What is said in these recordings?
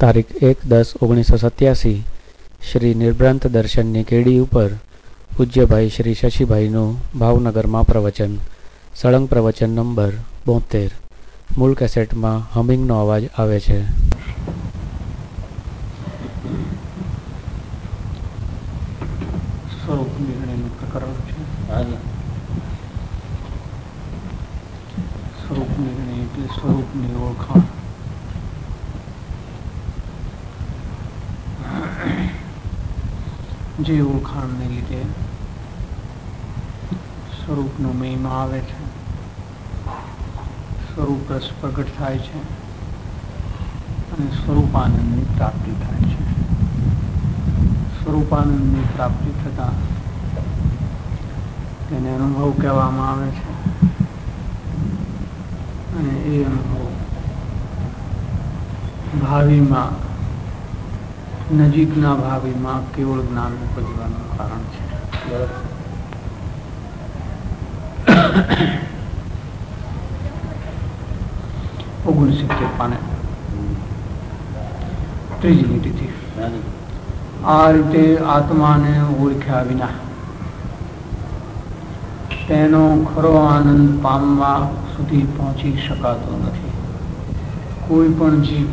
તારીખ 1-10-1987 શ્રી નિર્ભ્રાંત દર્શનની કેડી ઉપર પૂજ્યભાઈ શ્રી શશીભાઈનું ભાવનગરમાં પ્રવચન. સળંગ પ્રવચન નંબર 72. મૂળ કેસેટમાં હમિંગનો અવાજ આવે છે. સ્વરૂપ નિર્ણયનું પ્રકરણ છે. સ્વરૂપ નિર્ણય એટલે સ્વરૂપની ઓળખાણ. જે ઓળખાણને લીધે સ્વરૂપનો મહિમા આવે છે, સ્વરૂપ રસ પ્રગટ થાય છે અને સ્વરૂપાનંદની પ્રાપ્તિ થાય છે. સ્વરૂપાનંદની પ્રાપ્તિ થતા તેને અનુભવ કહેવામાં આવે છે અને એ અનુભવ ભાવિમાં, નજીકના ભાવિમાં કેવળ જ્ઞાન ઉપજવાનું કારણ છે. 69 પાને ત્રીજી લીટીથી. આ રીતે આત્માને ઓળખ્યા વિના તેનો ખરો આનંદ પામવા સુધી પહોંચી શકાતો નથી. કોઈ પણ જીવ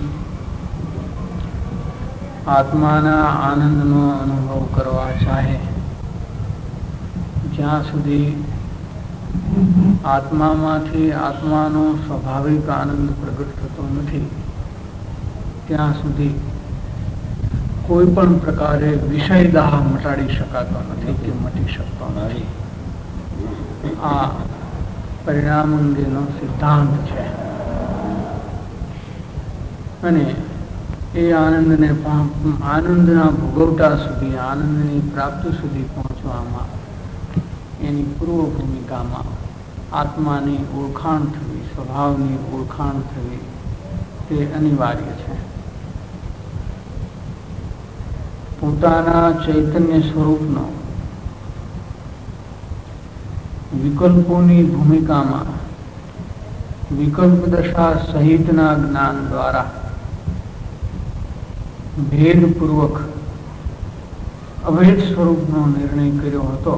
આત્માના આનંદનો અનુભવ કરવા ચાહે, જ્યાં સુધી આત્મામાંથી આત્માનો સ્વાભાવિક આનંદ પ્રગટ થતો નથી, ત્યાં સુધી કોઈ પણ પ્રકારે વિષય દાહ મટાડી શકાતો નથી કે મટી શકતો નથી. આ પરિણામ અંગેનો સિદ્ધાંત છે અને એ આનંદના ભોગવટા સુધી, આનંદની પ્રાપ્તિ સુધી પહોંચવામાં એની પૂર્વ ભૂમિકામાં આત્માની ઓળખાણ થવી, સ્વભાવની ઓળખાણ થવી તે અનિવાર્ય છે. પોતાના ચૈતન્ય સ્વરૂપનો વિકલ્પોની ભૂમિકામાં વિકલ્પ દશા સહિતના જ્ઞાન દ્વારા ભેદપૂર્વક અભેદ સ્વરૂપનો નિર્ણય કર્યો હતો.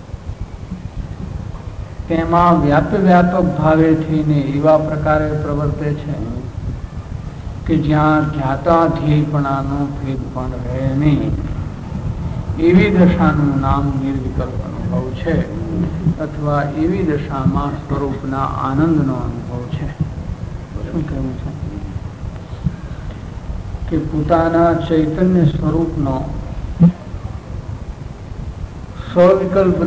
તેમાં વ્યાપક ભાવે થઈને એવા પ્રકારે પ્રવર્તે છે કે જ્યાં જ્ઞાતા ધ્યેયપણાનો ભેદ પણ રહે નહીં. એવી દશાનું નામ નિર્વિકલ્પ અનુભવ છે અથવા એવી દશામાં સ્વરૂપના આનંદનો અનુભવ છે. શું કહેવું છે કે પોતાના ચૈતન્ય સ્વરૂપનો સ્વવિકલ્પ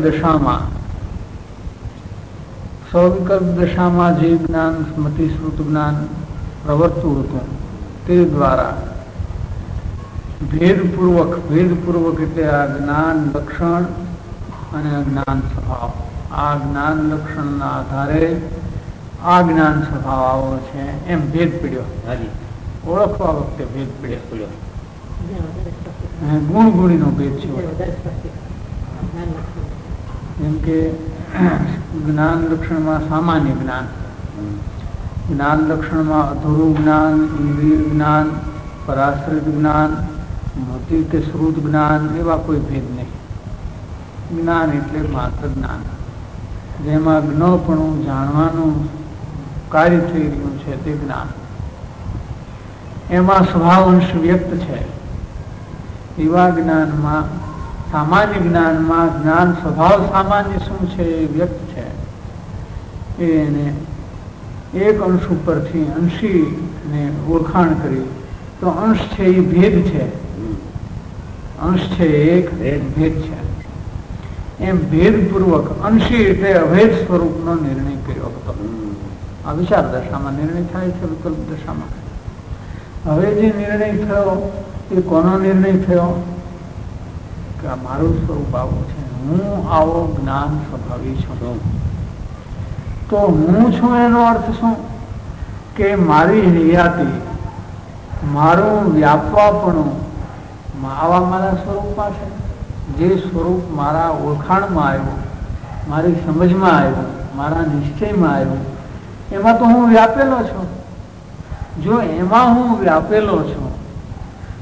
દશામાં જે જ્ઞાન સ્મૃતિશ્રુત જ્ઞાન પ્રવર્તું હતું તે દ્વારા ભેદપૂર્વક એટલે આ જ્ઞાન લક્ષણ અને અજ્ઞાન સ્વભાવ, આ જ્ઞાન લક્ષણના આધારે આ જ્ઞાન સ્વભાવ આવો છે એમ ભેદ પડ્યો. ઓળખવા વખતે ભેદ પડ્યો. ગુણનો ભેદ છે. જેમ કે જ્ઞાન લક્ષણમાં સામાન્ય જ્ઞાન, જ્ઞાન લક્ષણમાં અધૂરું જ્ઞાન, ઇન્દ્રિય જ્ઞાન, પરાશ્રિત જ્ઞાન, મતિ કે શ્રુત જ્ઞાન, એવા કોઈ ભેદ નહીં. જ્ઞાન એટલે માત્ર જ્ઞાન, જેમાં જ્ઞપણું જાણવાનું કાર્ય થઈ રહ્યું છે તે જ્ઞાન. એમાં સ્વભાવ અંશ વ્યક્ત છે. એવા જ્ઞાનમાં, સામાન્ય જ્ઞાનમાં જ્ઞાન સ્વભાવ સામાન્ય શું છે એ વ્યક્ત છે. એને એક અંશ ઉપરથી અંશીને ઓળખાણ કરી તો અંશ છે એ ભેદ છે, અંશ છે એક ભેદ છે. એમ ભેદપૂર્વક અંશી એટલે અભેદ સ્વરૂપનો નિર્ણય કર્યો હતો. આ વિચાર દશામાં નિર્ણય થાય છે, વિકલ્પ દશામાં. હવે જે નિર્ણય થયો એ કોનો નિર્ણય થયો કે મારું સ્વરૂપ આવું છે, હું આવો જ્ઞાન સ્વભાવી છું. તો હું છું એનો અર્થ શું કે મારી હયાતી, મારું વ્યાપવાપણું આવા મારા સ્વરૂપમાં છે. જે સ્વરૂપ મારા ઓળખાણમાં આવ્યું, મારી સમજમાં આવ્યું, મારા નિશ્ચયમાં આવ્યું, એમાં તો હું વ્યાપેલો છું. જો એમાં હું વ્યાપેલો છું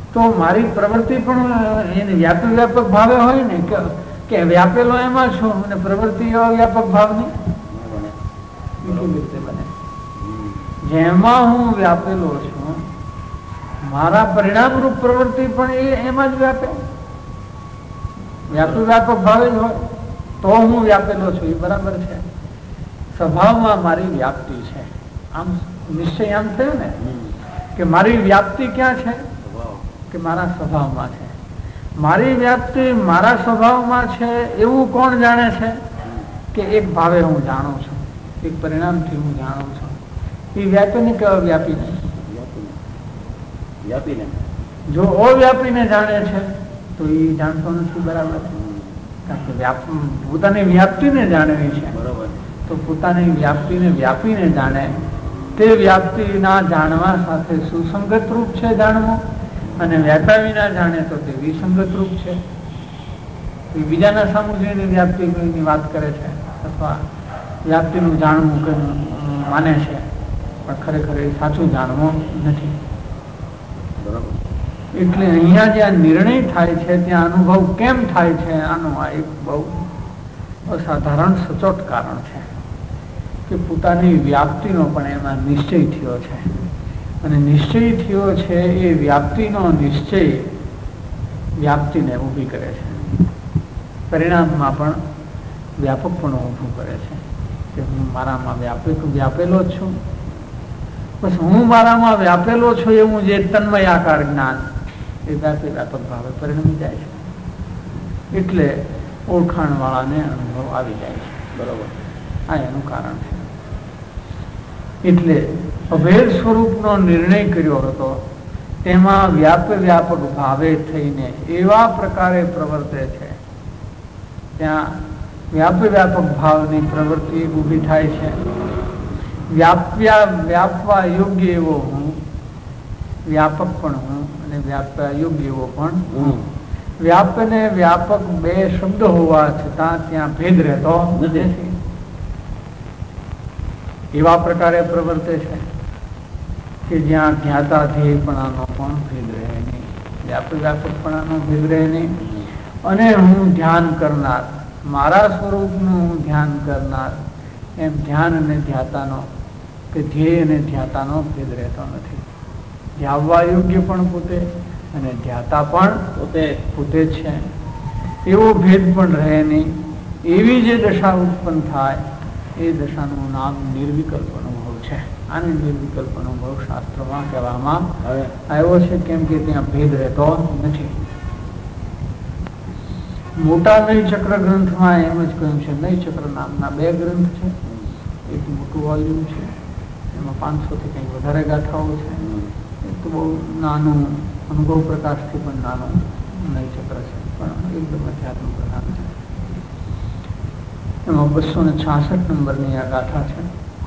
તો મારી પ્રવૃત્તિ પણ એને વ્યાપક ભાવે હોય ને કે વ્યાપેલો એમાં છું અને પ્રવૃત્તિ એવા વ્યાપક ભાવની બીજી રીતે બને. જેમાં હું વ્યાપેલો છું મારા પરિણામરૂપ પ્રવૃત્તિ પણ એમાં જ વ્યાપે, વ્યાપક ભાવે જ હોય તો હું વ્યાપેલો છું એ બરાબર છે. સ્વભાવમાં મારી વ્યાપ્તિ છે. આમ નિશ્ચય આમ થયો ને કે મારી વ્યાપ્તિ ક્યાં છે કે મારા સ્વભાવમાં છે. મારી વ્યાપ્તિ મારા સ્વભાવમાં છે એવું કોણ જાણે છે કે એક ભાવે હું જાણું છું, એક પરિણામથી હું જાણું છું. એ વ્યાપીને કે અવ્યાપીને? વ્યાપીને. જો અવ્યાપીને જાણે છે તો એ જાણતો નથી, બરાબર? કારણ કે પોતાની વ્યાપ્તિને જાણવી છે. બરોબર. તો પોતાની વ્યાપ્તિને વ્યાપીને જાણે તે વ્યાપ્તિના જાણવા સાથે સુસંગત રૂપ છે જાણવું, અને વ્યાપ્યા વિના જાણે તો તે વિસંગત રૂપ છે. બીજાના સામુ જોઈને વ્યાપ્તિની વાત કરે છે અથવા વ્યાપ્તિનું જાણવું કે માને છે, પણ ખરેખર એ સાચું જાણવું નથી. બરાબર. એટલે અહીંયા જ્યાં નિર્ણય થાય છે ત્યાં અનુભવ કેમ થાય છે, આનું આ એક બહુ અસાધારણ સચોટ કારણ છે કે પોતાની વ્યાપ્તિનો પણ એમાં નિશ્ચય થયો છે. અને નિશ્ચય થયો છે એ વ્યાપ્તિનો નિશ્ચય વ્યાપ્તિને ઊભી કરે છે, પરિણામમાં પણ વ્યાપકપણું ઊભું કરે છે કે હું મારામાં વ્યાપેલો જ છું. બસ હું મારામાં વ્યાપેલો છું એવું જે તન્મય આકાર જ્ઞાન એ વ્યાપક ભાવે પરિણમી જાય છે. એટલે ઓળખાણ વાળાને અનુભવ આવી જાય છે. બરોબર. આ એનું કારણ છે. એટલે અભેદ સ્વરૂપનો નિર્ણય કર્યો હતો તેમાં વ્યાપક ભાવે થઈને એવા પ્રકારે પ્રવર્તે છે. ત્યાં વ્યાપક ભાવની પ્રવૃત્તિ ઊભી થાય છે. વ્યાપવા યોગ્ય એવો હું, વ્યાપક પણ હું અને વ્યાપવા યોગ્ય એવો પણ હું. વ્યાપ ને વ્યાપક બે શબ્દ હોવા છતાં ત્યાં ભેદ રહેતો નથી. એવા પ્રકારે પ્રવર્તે છે કે જ્યાં જ્ઞાતા ધ્યેયપણાનો પણ ભેદ રહે નહીં, વ્યાપકપણાનો ભેદ રહે નહીં. અને હું ધ્યાન કરનાર, મારા સ્વરૂપનું હું ધ્યાન કરનાર, એમ ધ્યાન અને ધ્યાતાનો કે ધ્યેય અને ધ્યાતાનો ભેદ રહેતો નથી. ધ્યાવવા યોગ્ય પણ પોતે અને ધ્યાતા પણ પોતે જ છે. એવો ભેદ પણ રહે નહીં. એવી જે દશા ઉત્પન્ન થાય એ દશાનું નામ નિર્વિકલ્પ અનુભવ છે. આને નિર્વિકલ્પ અનુભવ શાસ્ત્રમાં કહેવામાં આવ્યો છે, કેમ કે ત્યાં ભેદ રહેતો નથી. મોટા નય ચક્ર ગ્રંથમાં એમ જ કહ્યું છે. નય ચક્ર નામના બે ગ્રંથ છે. એક મોટું વોલ્યુમ છે, એમાં 500 થી કંઈક વધારે ગાથાઓ છે. એક તો બહુ નાનું, અનુભવ પ્રકાશથી પણ નાનું નય ચક્ર છે, પણ એકદમ અધ્યાત્મ પ્રધાન છે. એમાં 266 નંબરની આ ગાથા છે.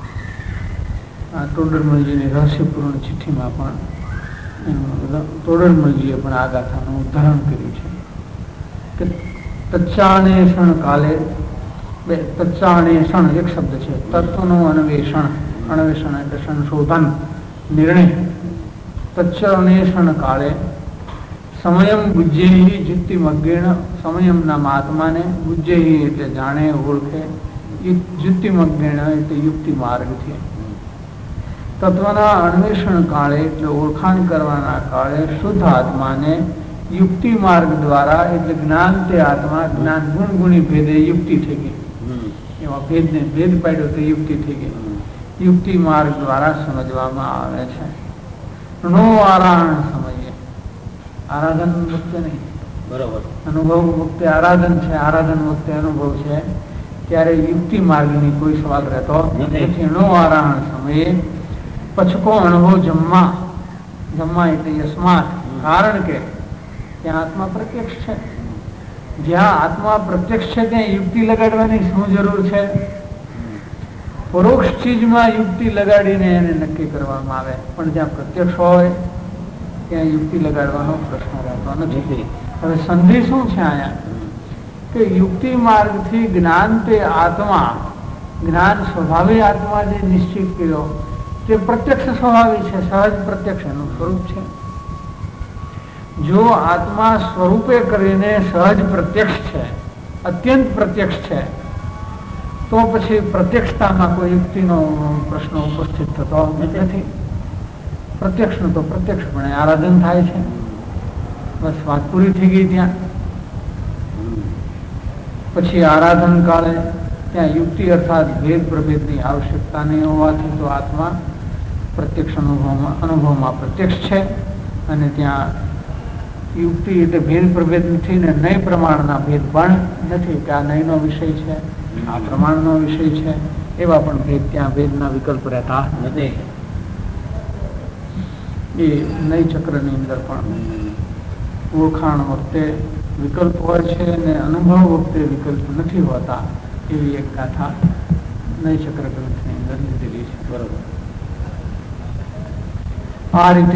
આ ટોડરમલજીની રહસ્યપૂર્ણ ચિઠ્ઠીમાં પણ ટોડરમલજીએ પણ આ ગાથાનું ઉદાહરણ કર્યું છે કે તચ્ચાણેષણ કાલે, તચ્ચાણેષણ એક શબ્દ છે, તત્વનું અન્વેષણ, અન્વેષણ એટલે સંશોધન, નિર્ણય. તચ્ચાણેષણ કાળે સમયમ બુજ્જેહી જુક્તિમગ્ગેણ, સમયમના મહાત્માને બુજ્જેહી એટલે જાણે, ઓળખે, જુક્તિમગ્ગેણ એટલે યુક્તિ માર્ગથી, તત્વના અન્વેષણ કાળે એટલે ઓળખાણ કરવાના કાળે શુદ્ધ આત્માને યુક્તિ માર્ગ દ્વારા એટલે જ્ઞાન તે આત્મા, જ્ઞાન ગુણ ગુણી ભેદે યુક્તિ થઈ ગઈ. એમાં ભેદને ભેદ પાડ્યો તો યુક્તિ થઈ ગઈ. યુક્તિ માર્ગ દ્વારા સમજવામાં આવે છે. નો આરાહણ સમજીએ, આરાધન વખતે નહીં, બરોબર. અનુભવ વખતે આરાધન છે, આરાધન વખતે અનુભવ છે, ત્યારે યુક્તિ માર્ગની કોઈ સવાલ રહેતો નથી. નો આરાહણ સમયે પછકો અનુભવ જમવા, જમવા એટલે યસ્માત, કારણ કે ત્યાં આત્મા પ્રત્યક્ષ છે. જ્યાં આત્મા પ્રત્યક્ષ છે ત્યાં યુક્તિ લગાડવાની શું જરૂર છે? પરોક્ષ ચીજમાં યુક્તિ લગાડીને એને નક્કી કરવામાં આવે, પણ જ્યાં પ્રત્યક્ષ હોય ત્યાં યુક્તિ લગાડવાનો પ્રશ્ન રહેતો નથી. હવે સંધિ શું છે અહીંયા કે યુક્તિ માર્ગથી જ્ઞાન તે આત્મા, જ્ઞાન સ્વભાવી આત્મા જે નિશ્ચિત કર્યો તે પ્રત્યક્ષ સ્વભાવી છે, સહજ પ્રત્યક્ષ એનું સ્વરૂપ છે. જો આત્મા સ્વરૂપે કરીને સહજ પ્રત્યક્ષ છે, અત્યંત પ્રત્યક્ષ છે, તો પછી પ્રત્યક્ષતામાં કોઈ યુક્તિનો પ્રશ્ન ઉપસ્થિત થતો નથી. પ્રત્યક્ષનું તો પ્રત્યક્ષપણે આરાધન થાય છે. બસ વાત પૂરી થઈ ગઈ. ત્યાં પછી આરાધન કાળે ત્યાં યુક્તિ અર્થાત ભેદ પ્રભેદની આવશ્યકતા નહીં હોવાથી તો આત્મા પ્રત્યક્ષ અનુભવમાં પ્રત્યક્ષ છે. અને ત્યાં યુક્તિ એટલે ભેદ પ્રભેદ નથી ને નય પ્રમાણના ભેદ પણ નથી કે આ નયનો વિષય છે, આ પ્રમાણનો વિષય છે, એવા પણ ભેદ ત્યાં ભેદના વિકલ્પ રહેતા નથી. એ નય ચક્રની અંદર પણ ઓળખાણ વખતે વિકલ્પ હોય છે અને અનુભવ વખતે વિકલ્પ નથી હોતા એવી એક ગાથા નય ચક્ર ગ્રંથની અંદર લીધેલી છે. બરોબર. આ રીતે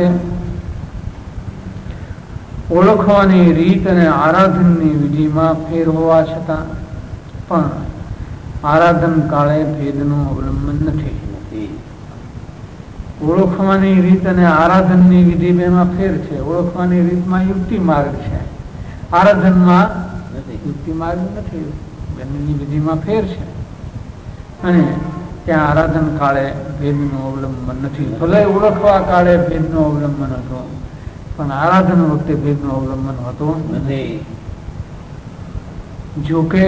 ઓળખવાની રીત અને આરાધનની વિધિમાં ફેર હોવા છતાં પણ આરાધન કાળે ભેદનું અવલંબન નથી. ઓળખવાની રીત અને આરાધનની વિધિ બેમાં ફેર છે. ઓળખવાની રીતમાં યુક્તિ માર્ગ છે, આરાધનમાં યુક્તિ માર્ગ નથી. બંનેની વિધિમાં ફેર છે. અને ત્યાં આરાધન કાળે ભેદનું અવલંબન નથી. ભલે ઓળખવા કાળે ભેદનું અવલંબન હતું, પણ આરાધન વખતે ભેદનું અવલંબન હોતું નથી. જોકે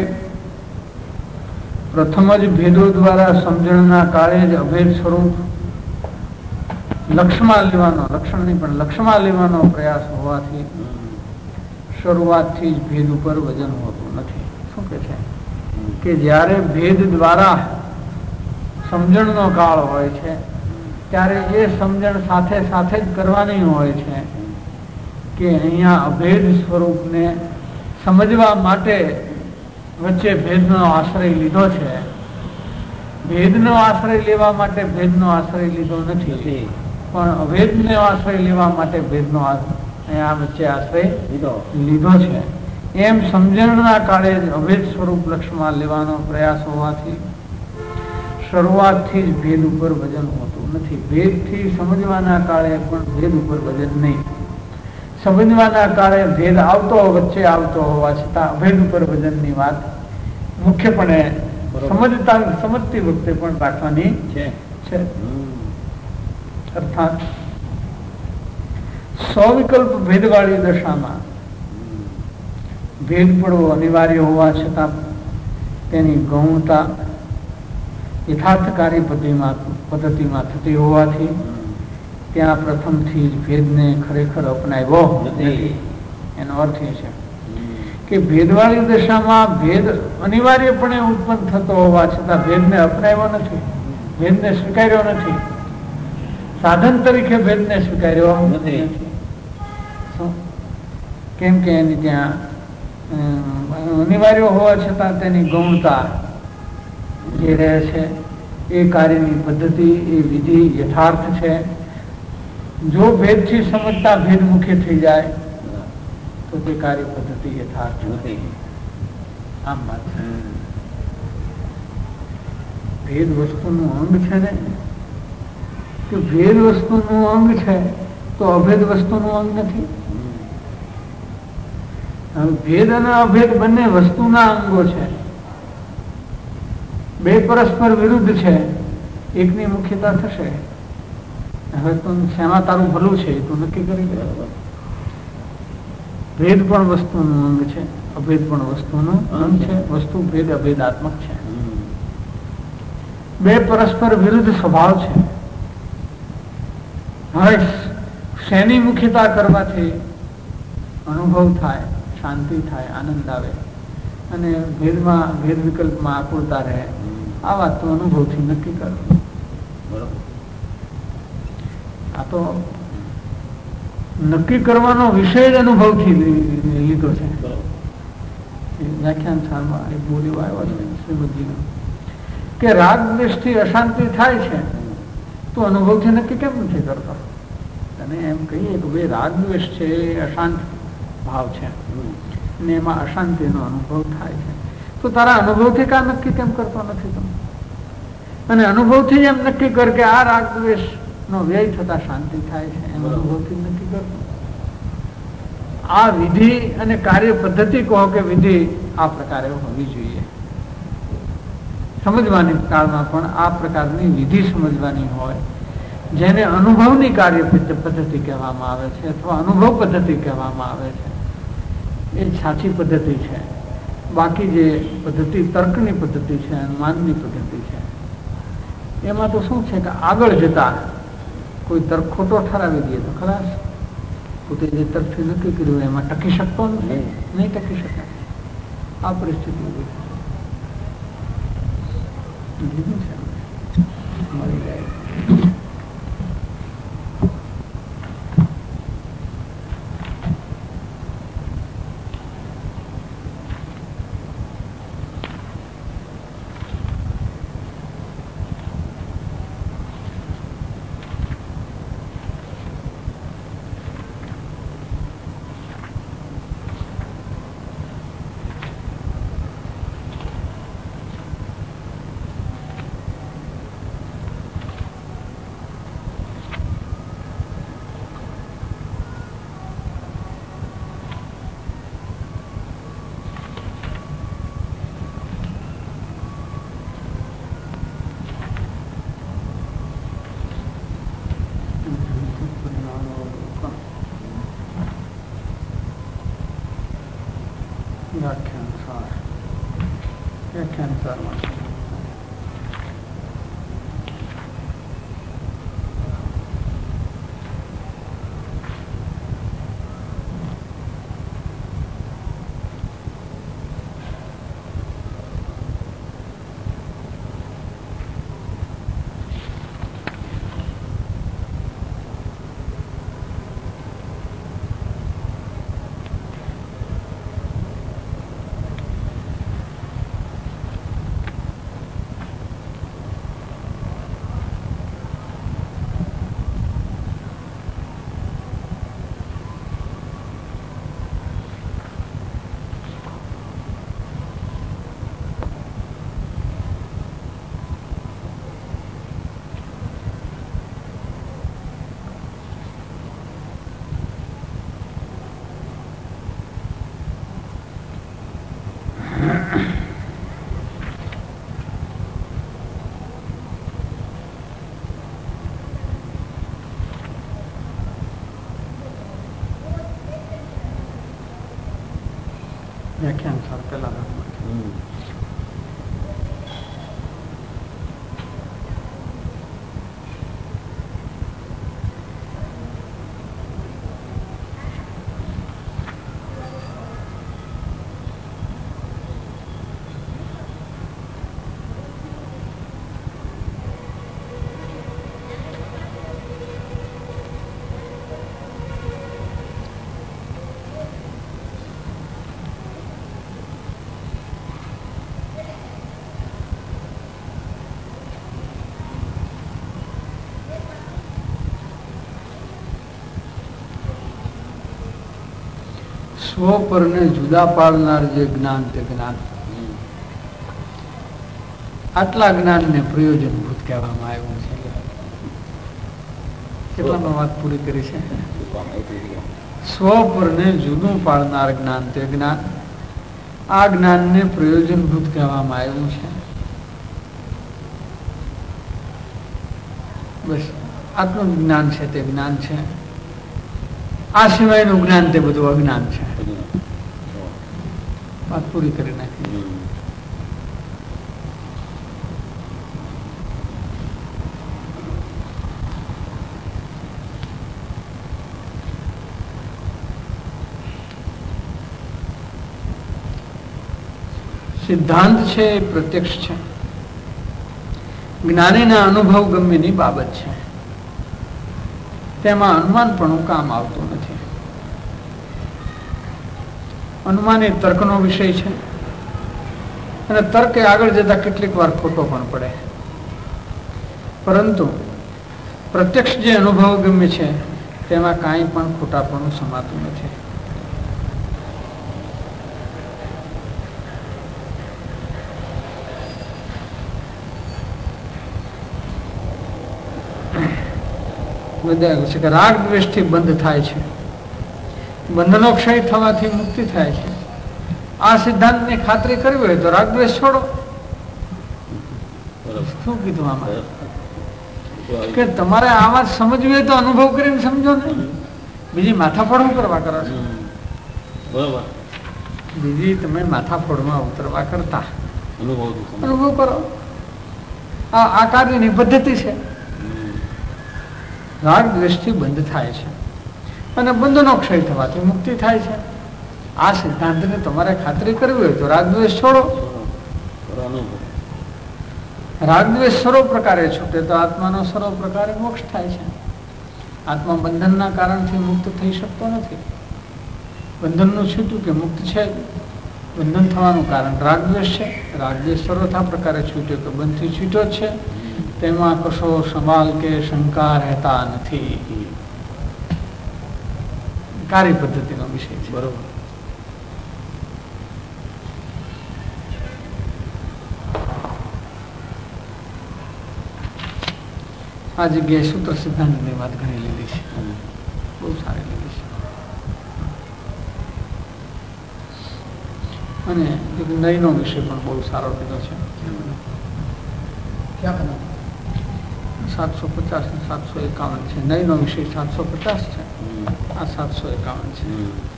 પ્રથમ જ ભેદો દ્વારા સમજણના કાળે જ અભેદ સ્વરૂપ લક્ષમાં લેવાનો, લક્ષણ નહીં પણ લક્ષમાં લેવાનો પ્રયાસ હોવાથી શરૂઆતથી જ ભેદ ઉપર વજન હોતું નથી. શું કે છે કે જ્યારે ભેદ દ્વારા સમજણનો કાળ હોય છે ત્યારે એ સમજણ સાથે સાથે જ કરવાની હોય છે કે અહીંયા અભેદ સ્વરૂપને સમજવા માટે વચ્ચે ભેદનો આશ્રય લીધો છે. ભેદનો આશ્રય લેવા માટે ભેદનો આશ્રય લીધો નથી, પણ અભેદનો આશ્રય લેવા માટે ભેદનો અહીંયા વચ્ચે આશ્રય લીધો છે. એમ સમજણના કાળે જ અભેદ સ્વરૂપ લક્ષમાં લેવાનો પ્રયાસ હોવાથી શરૂઆતથી જ ભેદ ઉપર વજન હોતું નથી. ભેદથી સમજવાના કાળે પણ ભેદ ઉપર વજન નહીં. સમજવાના કાળે ભેદ આવતો વચ્ચે આવતો હોવા છતાં અભેદ ઉપર વજનની વાત મુખ્યપણે સમજતી વખતે પણ રાખવાની છે. અર્થાત સ્વવિકલ્પ ભેદવાળી દશામાં ભેદ પડવો અનિવાર્ય હોવા છતાં તેની ગૌણતા યથાર્થકારી પદ્ધતિમાં થતી હોવાથી ત્યાં પ્રથમથી જ ભેદને ખરેખર અપનાવ્યો નથી. એનો અર્થ એ છે કે ભેદવાળી દશામાં ભેદ અનિવાર્યપણે ઉત્પન્ન થતો હોવા છતાં ભેદને અપનાવ્યો નથી, ભેદને સ્વીકાર્યો નથી, સાધન તરીકે ભેદને સ્વીકાર્યો નથી. કેમ કે એની ત્યાં અનિવાર્ય હોવા છતાં તેની ગૌણતા જે રહે છે એ કાર્યની પદ્ધતિ, એ વિધિ યથાર્થ છે. જો ભેદથી સમજતા ભેદ મુખ્ય થઈ જાય તો તે કાર્ય પદ્ધતિ યથાર્થ નથી. આમ વાત છે. ભેદ વસ્તુનું અંગ છે ને, કે ભેદ વસ્તુનું અંગ છે તો અભેદ વસ્તુનું અંગ નથી. ભેદ અને અભેદ બંને વસ્તુના અંગો છે. બે પરસ્પર વિરુદ્ધ છે, એકની મુખ્યતા થશે. હવે તું શેમાં તારું ભલું છે તું નક્કી કરી દે. ભેદ પણ વસ્તુનું અંગ છે, અભેદ પણ વસ્તુનું અંગ છે. વસ્તુ ભેદ અભેદાત્મક છે. બે પરસ્પર વિરુદ્ધ સ્વભાવ છે. હવે શેની મુખ્યતા કરવાથી અનુભવ થાય, શાંતિ થાય, આનંદ આવે અને ભેદમાં ભેદ વિકલ્પમાં આકુળતા રહે, આ વાત તો અનુભવથી નક્કી કરો. આ તો નક્કી કરવાનો વિષય જ અનુભવથી લીધો છે. વ્યાખ્યાન સારમાં એક બોલી આવ્યો છે શ્રીમદજીનો કે રાગ દ્વેષથી અશાંતિ થાય છે તો અનુભવથી નક્કી કેમ નથી કરતો? અને એમ કહીએ કે ભાઈ રાગ દ્વેષ છે એ અશાંત ભાવ છે અને એમાં અશાંતિનો અનુભવ થાય છે, તો તારા અનુભવથી કા નક્કી કેમ કરતો નથી તમે? અને અનુભવથી એમ નક્કી કર કે આ રાગ દ્વેષ નો વ્યય થતા શાંતિ થાય છે, એમ અનુભવથી નક્કી કરતો. આ વિધિ અને કાર્ય પદ્ધતિ કહો કે વિધિ આ પ્રકારે હોવી જોઈએ. સમજવાની કાળમાં પણ આ પ્રકારની વિધિ સમજવાની હોય, જેને અનુભવની કાર્ય પદ્ધતિ કહેવામાં આવે છે અથવા અનુભવ પદ્ધતિ કહેવામાં આવે છે, એ સાચી પદ્ધતિ છે. બાકી જે પદ્ધતિ તર્કની પદ્ધતિ છે, અનુમાનની પદ્ધતિ છે, એમાં તો શું છે કે આગળ જતા કોઈ તર્ક ખોટો ઠરાવી દે તો ખલાસ. પોતે જે તર્કથી નક્કી કર્યું એમાં ટકી શકતો નથી, નહીં ટકી શકે. આ પરિસ્થિતિ ઉભી છે. મળી જાય. વ્યાખ્યાન સાર પેલા સ્વ પરને જુદા પાડનાર જે જ્ઞાન તે જ્ઞાન, આટલા જ્ઞાનને પ્રયોજનભૂત કહેવામાં આવ્યું છે. કેટલામાં વાત પૂરી કરી છે? સ્વ પરને જુદું પાડનાર જ્ઞાન તે જ્ઞાન, આ જ્ઞાનને પ્રયોજનભૂત કહેવામાં આવ્યું છે. બસ આટલું જ્ઞાન છે તે જ્ઞાન છે. આ સિવાયનું જ્ઞાન તે બધું અજ્ઞાન છે. વાત પૂરી કરી નાખી. સિદ્ધાંત છે એ પ્રત્યક્ષ છે, જ્ઞાનીના અનુભવ ગમ્યની બાબત છે. તેમાં અનુમાન પણ કામ આવતું નથી. અનુમાન એ તર્કનો વિષય છે અને તર્ક એ આગળ જતા કેટલીક વાર ખોટો પણ પડે, પરંતુ પ્રત્યક્ષ જે અનુભવ ગમ્ય છે તેમાં કાંઈ પણ ખોટાપણું સમાતું નથી. બધા છે કે રાગ દ્વેષથી બંધ થાય છે બંધનો ક્ષય થવાથી મુક્તિ થાય છે. આ સિદ્ધાંતની ખાતરી કરવી હોય તો રાગદ્વેષ છોડો. શું કીધું આમાં? કે તમારે આ વાત સમજવી હોય તો અનુભવ કરીને સમજો ને. બીજી માથાફોડ કરવા કરો છો. બરોબર. બીજી તમે માથાફોડમાં ઉતરવા કરતા અનુભવ કરો. આ કાર્યની પદ્ધતિ છે. રાગ દ્વેષથી બંધ થાય છે અને બંધનો ક્ષય થવાથી મુક્તિ થાય છે. આ સિદ્ધાંતને તમારે ખાતરી કરવી હોય તો રાગદ્વેષ છોડો. રાગદ્વેષ સર્વ પ્રકારે છૂટે તો આત્માનો સર્વ પ્રકારે મોક્ષ થાય છે. આત્મા બંધનના કારણથી મુક્ત થઈ શકતો નથી. બંધનનું છૂટ્યું કે મુક્ત છે. બંધન થવાનું કારણ રાગદ્વેષ છે. રાગદ્વેષ સર્વથા પ્રકારે છૂટ્યો કે બંધથી છૂટ્યો છે. તેમાં કશો સવાલ કે શંકા રહેતા નથી. કાર્ય પદ્ધતિનો વિષય છે. બરોબર. આ જગ્યાએ સૂત્ર સિદ્ધાંતની વાત ઘણી લીધી છે. બહુ સારી લીધી છે. અને એક નયનો વિષય પણ બહુ સારો લીધો છે. 750 ને 751 છે. નયનો વિષય 750 છે. આ 751 છે.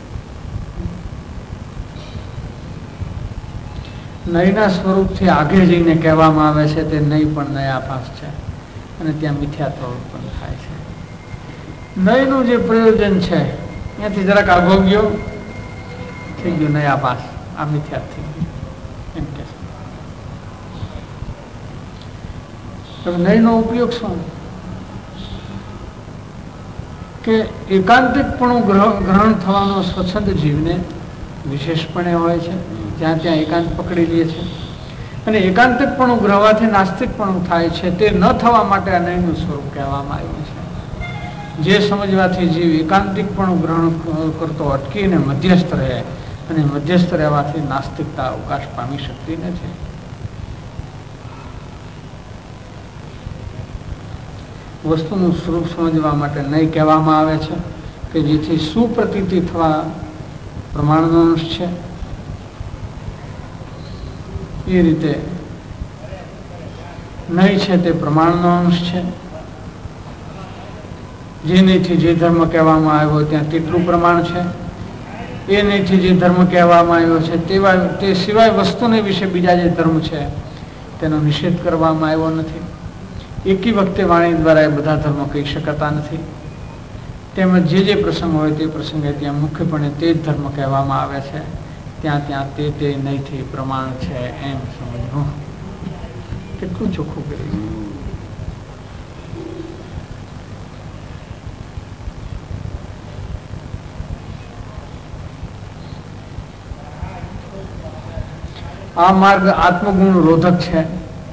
નયના સ્વરૂપથી આગે જઈને કહેવામાં આવે છે તે નય પણ નયાભાસ છે અને ત્યાં મિથ્યાત્વ ઉત્પન્ન થાય છે. નયનું જે પ્રયોજન છે ત્યાંથી જરાક આગો ગયો થઈ ગયો નયાભાસ. આ મિથ્યા થઈ ગયું એમ કે નયનો ઉપયોગ શું? કે એકાંતિકપણું ગ્રહણ થવાનો સ્વચ્છંદ જીવને વિશેષપણે હોય છે. જ્યાં ત્યાં એકાંત પકડી લે છે અને એકાંતિકપણું ગ્રહવાથી નાસ્તિકપણું થાય છે. તે ન થવા માટે આ નયનું સ્વરૂપ કહેવામાં આવ્યું છે. જે સમજવાથી જીવ એકાંતિકપણું ગ્રહણ કરતો અટકીને મધ્યસ્થ રહે અને મધ્યસ્થ રહેવાથી નાસ્તિકતા અવકાશ પામી શકતી નથી. વસ્તુનું સ્વરૂપ સમજવા માટે નય કહેવામાં આવે છે કે જેથી સુપ્રતીતિ થવા પ્રમાણનો અંશ છે. એ રીતે નય છે તે પ્રમાણનો અંશ છે. જે નયથી જે ધર્મ કહેવામાં આવ્યો ત્યાં તેટલું પ્રમાણ છે. એ નયથી જે ધર્મ કહેવામાં આવ્યો છે તે સિવાય વસ્તુને વિશે બીજા જે ધર્મ છે તેનો નિષેધ કરવામાં આવ્યો નથી. એકી વખતે વાણી દ્વારા એ બધા ધર્મો કહી શકાતા નથી. તેમજ જે જે પ્રસંગ હોય તે પ્રસંગે ત્યાં મુખ્યપણે તે જ ધર્મ કહેવામાં આવે છે. ત્યાં ત્યાં તે નયથી પ્રમાણ છે એમ સમજવું. કેટલું ચોખ્ખું કર્યું. આ માર્ગ આત્મગુણ રોધક છે.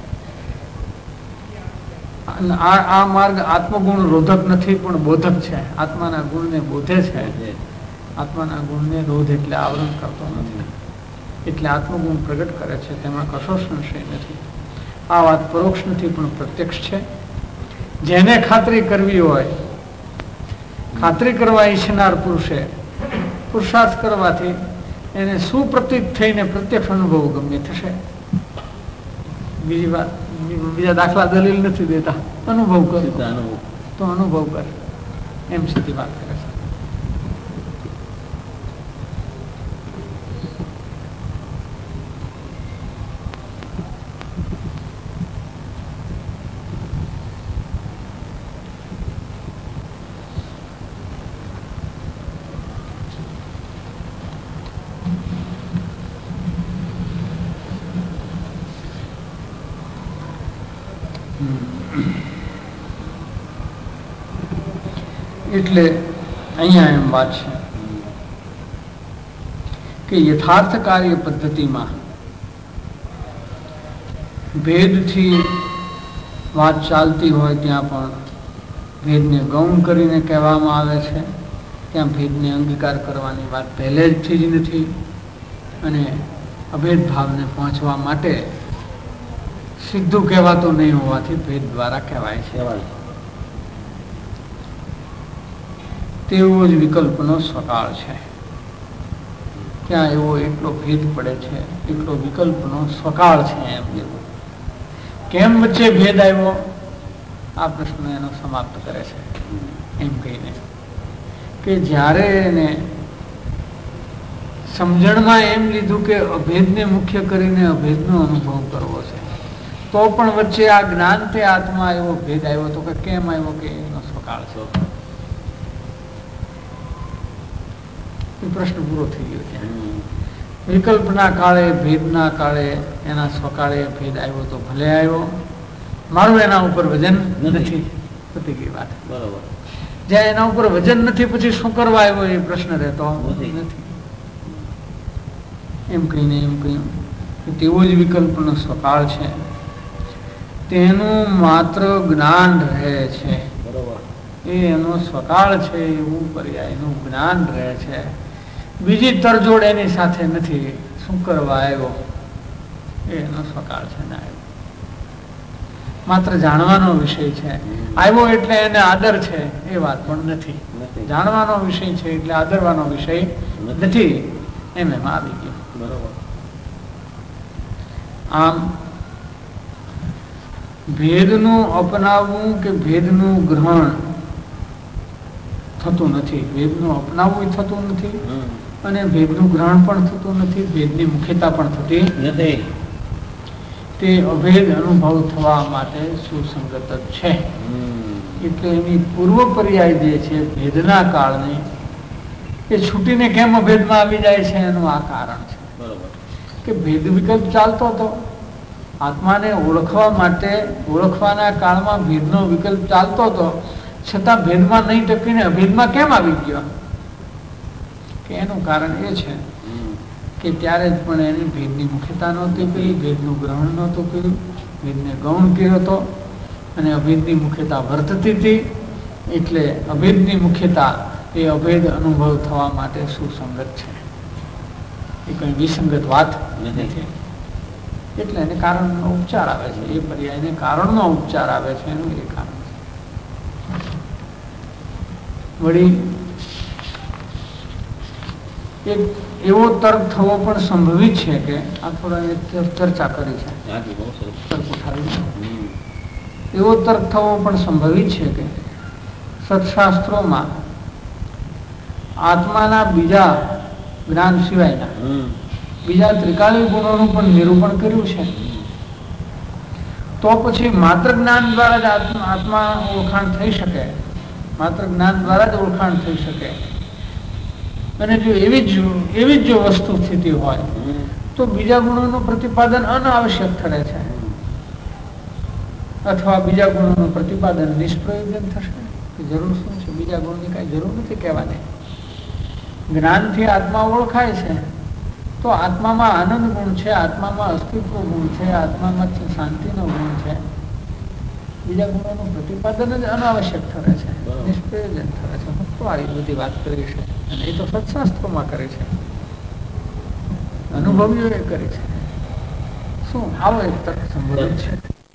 આ માર્ગ આત્મગુણ રોધક નથી પણ બોધક છે. આત્માના ગુણને બોધે છે. આત્માના ગુણને રોધ એટલે આવરણ કરતો નથી. એટલે આત્મગુણ પ્રગટ કરે છે. તેમાં કશો સંશય નથી. આ વાત પરોક્ષ નથી પણ પ્રત્યક્ષ છે. જેને ખાતરી કરવી હોય, ખાતરી કરવા ઈચ્છનાર પુરુષે પુરુષાર્થ કરવાથી એને સુપ્રતીત થઈને પ્રત્યક્ષ અનુભવ ગમે થશે. બીજી વાત, બીજા દાખલા દલીલ નથી દેતા. અનુભવ કરો તો અનુભવ કરે એમ સીધી વાત કરે છે. એટલે અહીંયા એમ વાત છે કે યથાર્થ કાર્ય પદ્ધતિમાં ભેદથી વાત ચાલતી હોય ત્યાં પણ ભેદને ગૌણ કરીને કહેવામાં આવે છે. ત્યાં ભેદને અંગીકાર કરવાની વાત પહેલેથી જ નથી અને અભેદ ભાવને પહોંચવા માટે સીધું કહેવાતું નહીં હોવાથી ભેદ દ્વારા કહેવાય છે. તેવો જ વિકલ્પનો સ્વકાળ છે. ત્યાં એવો એટલો ભેદ પડે છે, એટલો વિકલ્પનો સ્વકાળ છે. એમ જેવું કેમ વચ્ચે ભેદ આવ્યો, આ પ્રશ્ન એનો સમાપ્ત કરે છે એમ કહીને કે જ્યારે એને સમજણમાં એમ લીધું કે અભેદને મુખ્ય કરીને અભેદનો અનુભવ કરવો છે, તો પણ વચ્ચે આ જ્ઞાન તે આત્મા એવો ભેદ આવ્યો તો કે કેમ આવ્યો, કે એનો સ્વકાળ છે. એ પ્રશ્ન પૂરો થઈ ગયો છે. વિકલ્પના કાળે, ભેદના કાળે, એના સ્વકાળે ભેદ આવ્યો તો ભલે આવ્યો, મારું એના ઉપર વજન નથી. પતી ગઈ વાત. બરોબર. જ્યાં એના ઉપર વજન નથી પછી શું કરવા આવ્યો એ પ્રશ્ન રહેતો નથી. એમ કહીને એમ કહ્યું કે તેવો જ વિકલ્પનો સ્વકાળ છે, તેનું માત્ર જ્ઞાન રહે છે. બરોબર. એ એનો સ્વકાળ છે, એવું પર્યાયનું જ્ઞાન રહે છે. બીજી તરજોડ એની સાથે નથી. શું કરવા આવ્યો એનો સ્વકાળ છે ને આવ્યો માત્ર જાણવાનો વિષય છે. આવ્યો એટલે એને આદર છે એ વાત પણ નથી. જાણવાનો વિષય છે એટલે આદરવાનો વિષય નથી. એમાં આવી ગયું. બરોબર. આમ ભેદનું અપનાવવું કે ભેદનું ગ્રહણ થતું નથી. ભેદનું અપનાવવું થતું નથી અને ભેદનું ગ્રહણ પણ થતું નથી. ભેદની મુખ્યતા પણ થતી નથી. તે અભેદ અનુભવ થવા માટે સુસંગત જ છે. એટલે એની પૂર્વ પર્યાય જે છે ભેદના કાળની, એ છૂટીને કેમ અભેદમાં આવી જાય છે એનું આ કારણ છે. બરોબર. કે ભેદ વિકલ્પ ચાલતો હતો. આત્માને ઓળખવા માટે ઓળખવાના કાળમાં ભેદનો વિકલ્પ ચાલતો હતો, છતાં ભેદમાં નહીં ટકીને અભેદમાં કેમ આવી ગયો? કે એનું કારણ એ છે કે ત્યારે જ પણ એની ભેદની મુખ્યતા નહોતી કરી, ભેદનું ગ્રહણ નહોતું કર્યું, ભેદને ગૌણ કર્યો હતો અને અભેદની મુખ્યતા વર્તતી હતી. એટલે અભેદની મુખ્યતા એ અભેદ અનુભવ થવા માટે સુસંગત છે. એ કઈ વિસંગત વાત નથી. એટલે એને કારણનો ઉપચાર આવે છે. એ પર્યાયને કારણનો ઉપચાર આવે છે. એનું એ કારણ છે. વળી એક એવો તર્ક થવો પણ સંભવિત છે કે આ થોડા ચર્ચા કરી છે. એવો તર્ક થવો પણ સંભવિત છે કે સત્શાસ્ત્રોમાં આત્માના બીજા જ્ઞાન સિવાયના બીજા ત્રિકાળી ગુણોનું પણ નિરૂપણ કર્યું છે. તો પછી માત્ર જ્ઞાન દ્વારા જ આત્મા ઓળખાણ થઈ શકે. માત્ર જ્ઞાન દ્વારા જ ઓળખાણ થઈ શકે. અને જો એવી જ જો વસ્તુ સ્થિતિ હોય તો બીજા ગુણોનું પ્રતિપાદન અનાવશ્યક ઠરે છે, અથવા બીજા ગુણોનું પ્રતિપાદન નિષ્પ્રયોજન થશે. જરૂર શું છે? બીજા ગુણની કઈ જરૂર નથી કહેવાની. જ્ઞાનથી આત્મા ઓળખાય છે તો આત્મામાં આનંદ ગુણ છે, આત્મામાં અસ્તિત્વ ગુણ છે, આત્મામાં શાંતિનો ગુણ છે. બીજા ગુણોનું પ્રતિપાદન જ અનાવશ્યક ઠરે છે, નિષ્પ્રયોજન ઠરે છે. હું તો આવી બધી વાત કરી છે અને એ તો સત્શાસ્ત્રોમાં કરી છે, અનુભવીઓએ કરી છે. શું આવો એક તર્ક સંભવિત છે?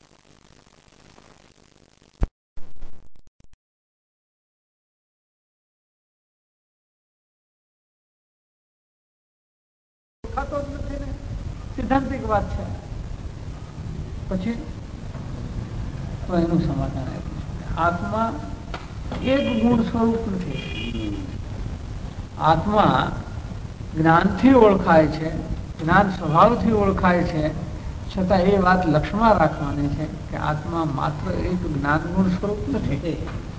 સિદ્ધાંતિક વાત છે. પછી તો એનું સમાધાન આપ્યું છે. આત્મા એક ગુણ સ્વરૂપ નથી. આત્મા જ્ઞાનથી ઓળખાય છે, જ્ઞાન સ્વભાવથી ઓળખાય છે, છતાં એ વાત લક્ષ્યમાં રાખવાની છે કે આત્મા માત્ર એક જ્ઞાન ગુણ સ્વરૂપ નથી.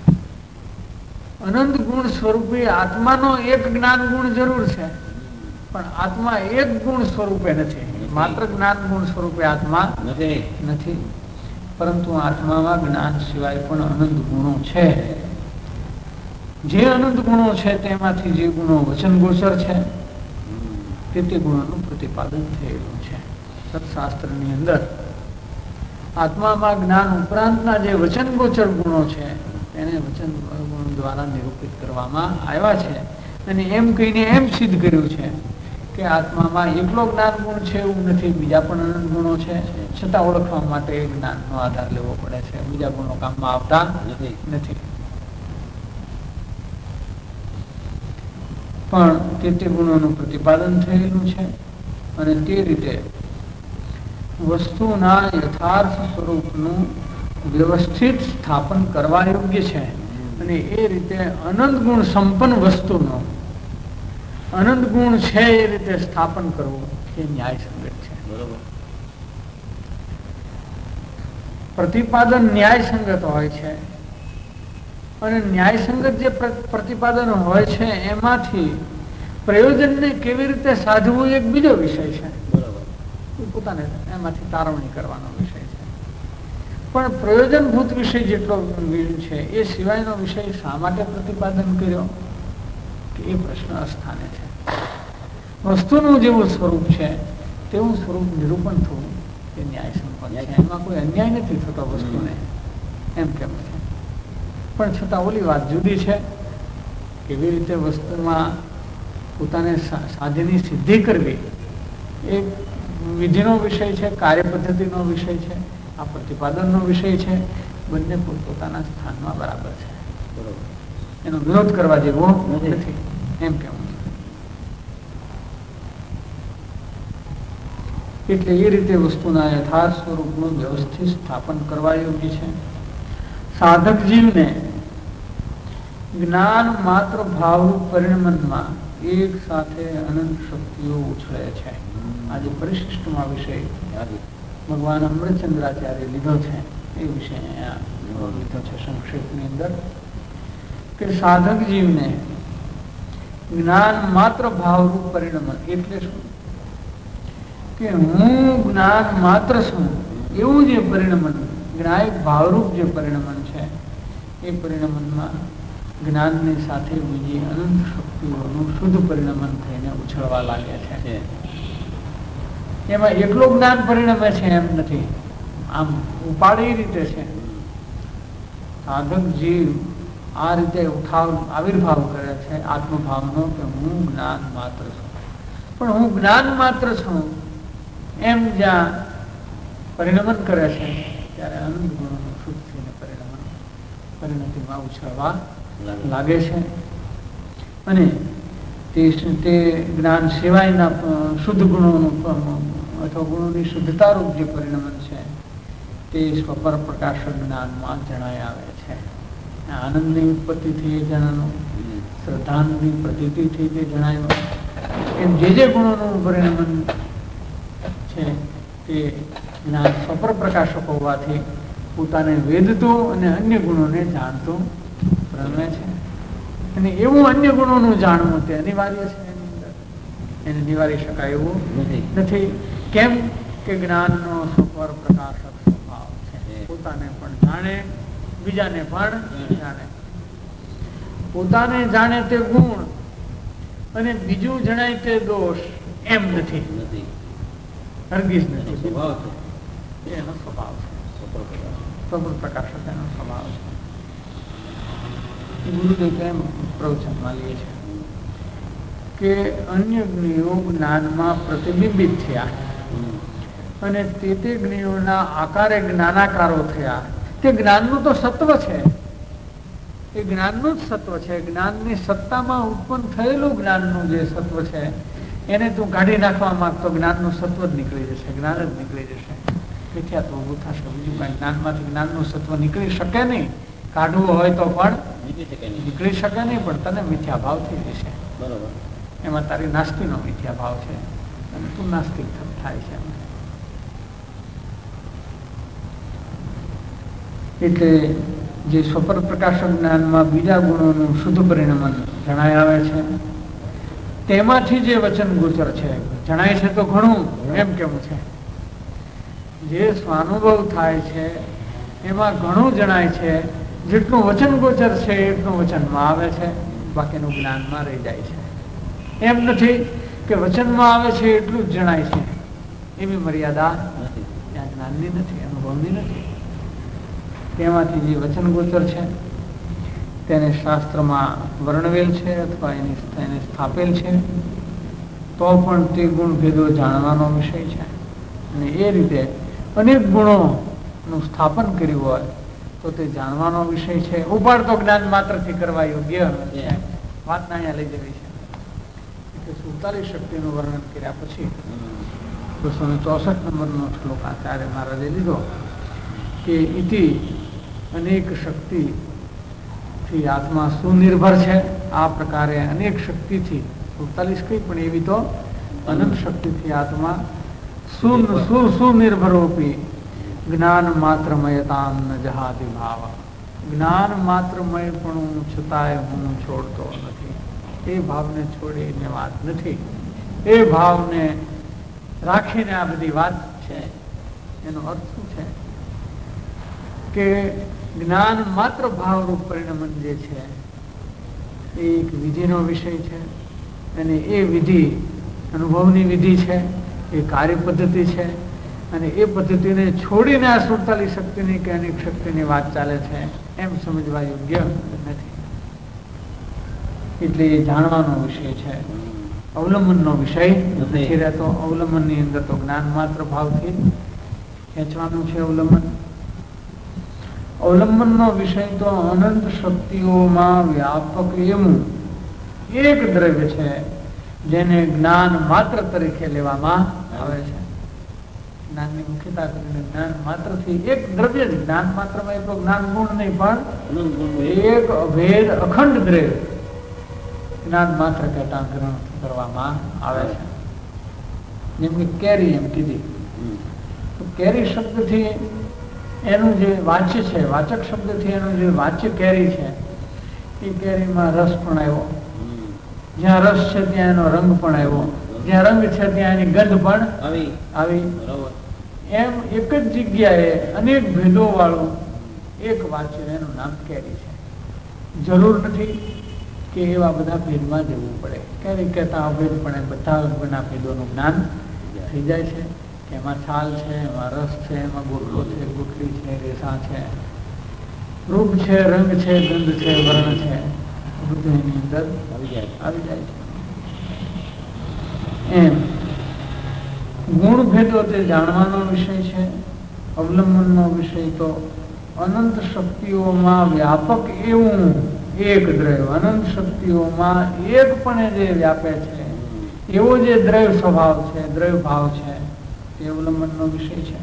અનંત ગુણ સ્વરૂપે આત્માનો એક જ્ઞાન ગુણ જરૂર છે, પણ આત્મા એક ગુણ સ્વરૂપે નથી. માત્ર જ્ઞાન ગુણ સ્વરૂપે આત્મા નથી. પરંતુ આત્મામાં જ્ઞાન સિવાય પણ અનંત ગુણો છે. જે અનંત ગુણો છે તેમાંથી જે ગુણો વચન ગોચર છે તે ગુણોનું પ્રતિપાદન થયેલું છે. સત્શાસ્ત્રની અંદર આત્મામાં જ્ઞાન ઉપરાંતના જે વચન ગોચર ગુણો છે તેને વચન ગુણ દ્વારા નિરૂપિત કરવામાં આવ્યા છે. અને એમ કહીને એમ સિદ્ધ કર્યું છે કે આત્મામાં એકલો જ્ઞાન ગુણ છે એવું નથી, બીજા પણ અનંત ગુણો છે. છતાં ઓળખવા માટે એ જ્ઞાનનો આધાર લેવો પડે છે. બીજા ગુણો કામમાં આવતા નથી. પણ તે ગુણોનું પ્રતિપાદન થયેલું છે અને તે રીતે વસ્તુના યથાર્થ સ્વરૂપનું વ્યવસ્થિત સ્થાપન કરવા યોગ્ય છે અને એ રીતે અનંત ગુણ સંપન્ન વસ્તુનો અનંત ગુણ છે એ રીતે સ્થાપન કરવું એ ન્યાય સંગત છે. બરોબર. પ્રતિપાદન ન્યાય સંગત હોય છે અને ન્યાય સંગત જે પ્રતિપાદન હોય છે એમાંથી પ્રયોજનને કેવી રીતે સાધવું એક બીજો વિષય છે. બરોબર. એ પોતાને એમાંથી તારવણી કરવાનો વિષય છે. પણ પ્રયોજનભૂત વિષય જેટલો છે એ સિવાયનો વિષય શા માટે પ્રતિપાદન કર્યો કે એ પ્રશ્ન અસ્થાને છે. વસ્તુનું જેવું સ્વરૂપ છે તેવું સ્વરૂપ નિરૂપણ થવું એ ન્યાય સંપન્ન છે. એમાં કોઈ અન્યાય નથી થતો વસ્તુને એમ કેમ છે. પણ છતાં ઓલી વાત જુદી છે. કેવી રીતે વસ્તુમાં પોતાને સાધ્યની સિદ્ધિ કરવી એ વિધિનો વિષય છે, કાર્ય પદ્ધતિનો વિષય છે, આ પ્રતિપાદનનો વિષય છે. બંને પોતાના સ્થાનમાં બરાબર છે. બરોબર. એનો વિરોધ કરવા જેવો નથી એમ કેવું. એટલે એ રીતે વસ્તુના યથાર્થ સ્વરૂપનું વ્યવસ્થિત સ્થાપન કરવા યોગ્ય છે. સાધક જીવને જ્ઞાન માત્ર ભાવરૂપ પરિણમનમાં એક સાથે અનંત શક્તિઓ ઉછળે છે. આજે પરિશિષ્ટમાં વિષય ભગવાન અમૃતચંદ્રાચાર્ય લીધો છે એ વિષય અહીંયા લીધો છે સંક્ષેપની અંદર કે સાધક જીવને જ્ઞાન માત્ર ભાવરૂપ પરિણમન એટલે શું કે હું જ્ઞાન માત્ર છું એવું જે પરિણમન જ્ઞાયક ભાવરૂપ જે પરિણમન છે એ પરિણમનમાં જ્ઞાનની સાથે બીજી અનંત શક્તિઓનું શુદ્ધ પરિણમન થઈને ઉછળવા લાગે છે. એમાં એકલું જ્ઞાન પરિણમે છે એમ નથી. આમ ઉપાડી રીતે છે. સાધક જીવ આ રીતે આવિર્ભાવ કરે છે આત્મભાવનો કે હું જ્ઞાન માત્ર છું. પણ હું જ્ઞાન માત્ર છું એમ જ્યાં પરિણમન કરે છે ત્યારે અનંત ગુણોનું શુદ્ધ થઈને પરિણતિમાં ઉછળવા લાગે છે. અને તે જ્ઞાન સિવાયના શુદ્ધ ગુણોનું અથવા ગુણોની શુદ્ધતારૂપ જે પરિણમન છે તે સ્વપર પ્રકાશક જ્ઞાનમાં જણાય આવે છે. આનંદની ઉત્પત્તિથી એ જણાનું, શ્રદ્ધાની પ્રતીતિથી તે જણાયું. એમ જે ગુણોનું પરિણમન છે તે જ્ઞાન સ્વપર પ્રકાશક હોવાથી પોતાને વેદતું અને અન્ય ગુણોને જાણતું પ્રમે છે. અને એવું અન્ય ગુણોનું જાણવું તે અનિવાર્ય છે. એની અંદર એને નિવારી શકાય એવું નથી. કેમ કે જ્ઞાનનો સ્વપર પ્રકાશક સ્વભાવ છે. પોતાને પણ જાણે, બીજાને પણ જાણે. પોતાને જાણે તે ગુણ અને બીજું જણાય તે દોષ એમ નથી. હરગીઝ નથી. એનો સ્વભાવ છે. સ્વપર પ્રકાશક એનો સ્વભાવ છે. ગુરુદેવ કેમ પ્રવચનમાં લે છે કે અન્ય જ્ઞેયો જ્ઞાનમાં પ્રતિબિંબિત થયા અને તે જ્ઞેયોના આકારે જ્ઞાનાકારો થયા. તે જ્ઞાનનું તો સત્વ છે. એ જ્ઞાનનું જ સત્વ છે. જ્ઞાનની સત્તામાં ઉત્પન્ન થયેલું જ્ઞાનનું જે સત્વ છે એને તું કાઢી નાખવા માંગતો જ્ઞાનનું સત્વ જ નીકળી જશે. જ્ઞાન જ નીકળી જશે. મિથ્યા તો ઊભું થશે. બીજું કઈ જ્ઞાનમાંથી જ્ઞાનનું સત્વ નીકળી શકે નહીં. કાઢવું હોય તો પણ નીકળી શકે નહીં. પણ તને મિથ્યા ભાવ થઈ જશે. બરોબર. એમાં તારી નાસ્તીનો મિથ્યા ભાવ છે અને તું નાસ્તિક થાય છે. એટલે જે સ્વપર પ્રકાશક જ્ઞાનમાં બીજા ગુણોનું શુદ્ધ પરિણમન જણાય આવે છે તેમાંથી જે વચન ગોચર છે જણાય છે તો ઘણું એમ કેવું છે. જે સ્વાનુભવ થાય છે એમાં ઘણું જણાય છે. જેટલું વચન ગોચર છે એટલું વચનમાં આવે છે, બાકીનું જ્ઞાનમાં રહી જાય છે. એમ નથી કે વચનમાં આવે છે એટલું જ જણાય છે. એવી મર્યાદા ત્યાં જ્ઞાનની નથી, અનુભવની નથી. તેમાંથી જે વચન ગોચર છે તેને શાસ્ત્રમાં વર્ણવેલ છે અથવા એને સ્થાપેલ છે તો પણ તે ગુણ ભેદો જાણવાનો વિષય છે. અને એ રીતે અનેક ગુણોનું સ્થાપન કર્યું હોય તો તે જાણવાનો વિષય છે. ઉપાડ તો જ્ઞાન માત્રથી કરવા યોગ્ય છે. વાતને અહીંયા લઈ જવી છે. કે 47 શક્તિનું વર્ણન કર્યા પછી 264 નંબરનો શ્લોક આચાર્ય મહારાજે લીધો કે ઇતિ અનેક શક્તિથી આત્મા સુનિર્ભર છે. આ પ્રકારે અનેક શક્તિથી 47 કઈ પણ એવી તો અનંત શક્તિથી આત્મા સુનિર્ભરોપી જ્ઞાન માત્રમયતામ ન જહાતિ ભાવ. જ્ઞાન માત્રમય પણ છતાંય હું છોડતો નથી. એ ભાવને છોડીને વાત નથી. એ ભાવને રાખીને આ બધી વાત છે. એનો અર્થ શું છે કે જ્ઞાન માત્ર ભાવરૂપ પરિણમન જે છે એ એક વિધિનો વિષય છે અને એ વિધિ અનુભવની વિધિ છે, એ કાર્ય પદ્ધતિ છે અને એ પદ્ધતિને છોડીને આ 47 શક્તિની કે અનેક શક્તિની વાત ચાલે છે એમ સમજવા યોગ્ય નથી. એટલે એ જાણવાનો વિષય છે, અવલંબનનો વિષય નથી રહેતો. અવલંબનની અંદર તો જ્ઞાન માત્ર ભાવથી ખેંચવાનું છે. અવલંબનનો વિષય તો અનંત શક્તિઓમાં વ્યાપક એવું એક દ્રવ્ય છે જેને જ્ઞાન માત્ર તરીકે લેવામાં આવે છે. જ્ઞાનની મુખ્યતા કરીને જ્ઞાન માત્રથી એક દ્રવ્ય જ, જ્ઞાન માત્રમાં એટલો જ્ઞાન ગુણ નહીં પણ એક અભેદ અખંડ દ્રવ્ય જ્ઞાન માત્ર કહેતા ગ્રહણ કરવામાં આવે છે. જેમ કે કેરી એમ કીધી તો કેરી શબ્દથી એનું જે વાચ્ય છે, વાચક શબ્દથી એનું જે વાચ્ય કેરી છે એ કેરીમાં રસ પણ આવ્યો. જ્યાં રસ છે ત્યાં એનો રંગ પણ આવ્યો, જ્યાં રંગ છે ત્યાં એની ગંધ પણ આવી. એમ એક જ જગ્યાએ અનેક ભેદો વાળું એક વાચ્ય, એનું નામ કેરી છે. જરૂર નથી કે એવા બધા ભેદમાં જવું પડે. કેરી કહેતા અભેદપણે બધા ભેદોનું જ્ઞાન થઈ જાય છે કે એમાં છાલ છે, એમાં રસ છે, એમાં ગોટલો છે, ગુટલી છે, રેસા છે, રૂપ છે, રંગ છે, ગંધ છે, વર્ણ છે, બધું એની અંદર આવી જાય છે. એમ ગુણ ભેદો તે જાણવાનો વિષય છે. અવલંબનનો વિષય તો અનંત શક્તિઓમાં વ્યાપક એવું એક દ્રવ્ય, અનંત શક્તિઓમાં એકપણે જે વ્યાપે છે એવો જે દ્રવ્ય સ્વભાવ છે, દ્રવ્ય ભાવ છે, તે અવલંબનનો વિષય છે.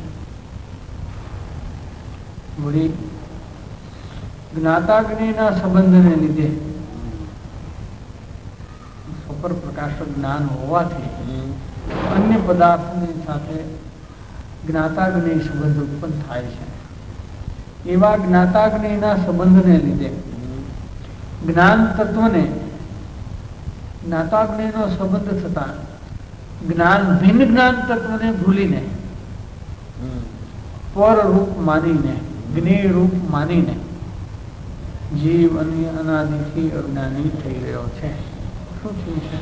વળી જ્ઞાતાગ્નિના સંબંધને લીધે સ્વપર પ્રકાશક જ્ઞાન હોવાથી અન્ય પદાર્થની સાથે જ્ઞાતાગ્નિ સંબંધ ઉત્પન્ન થાય છે. એવા જ્ઞાતાગ્નિના સંબંધને લીધે જ્ઞાન તત્વને જ્ઞાતાગ્નિનો સંબંધ થતા જ્ઞાન ભિન્ન જ્ઞાન તત્વને ભૂલીને પર રૂપ માનીને, જ્ઞેય રૂપ માનીને જીવ અન્ય અનાદિથી અજ્ઞાની થઈ રહ્યો છે. શું થયું છે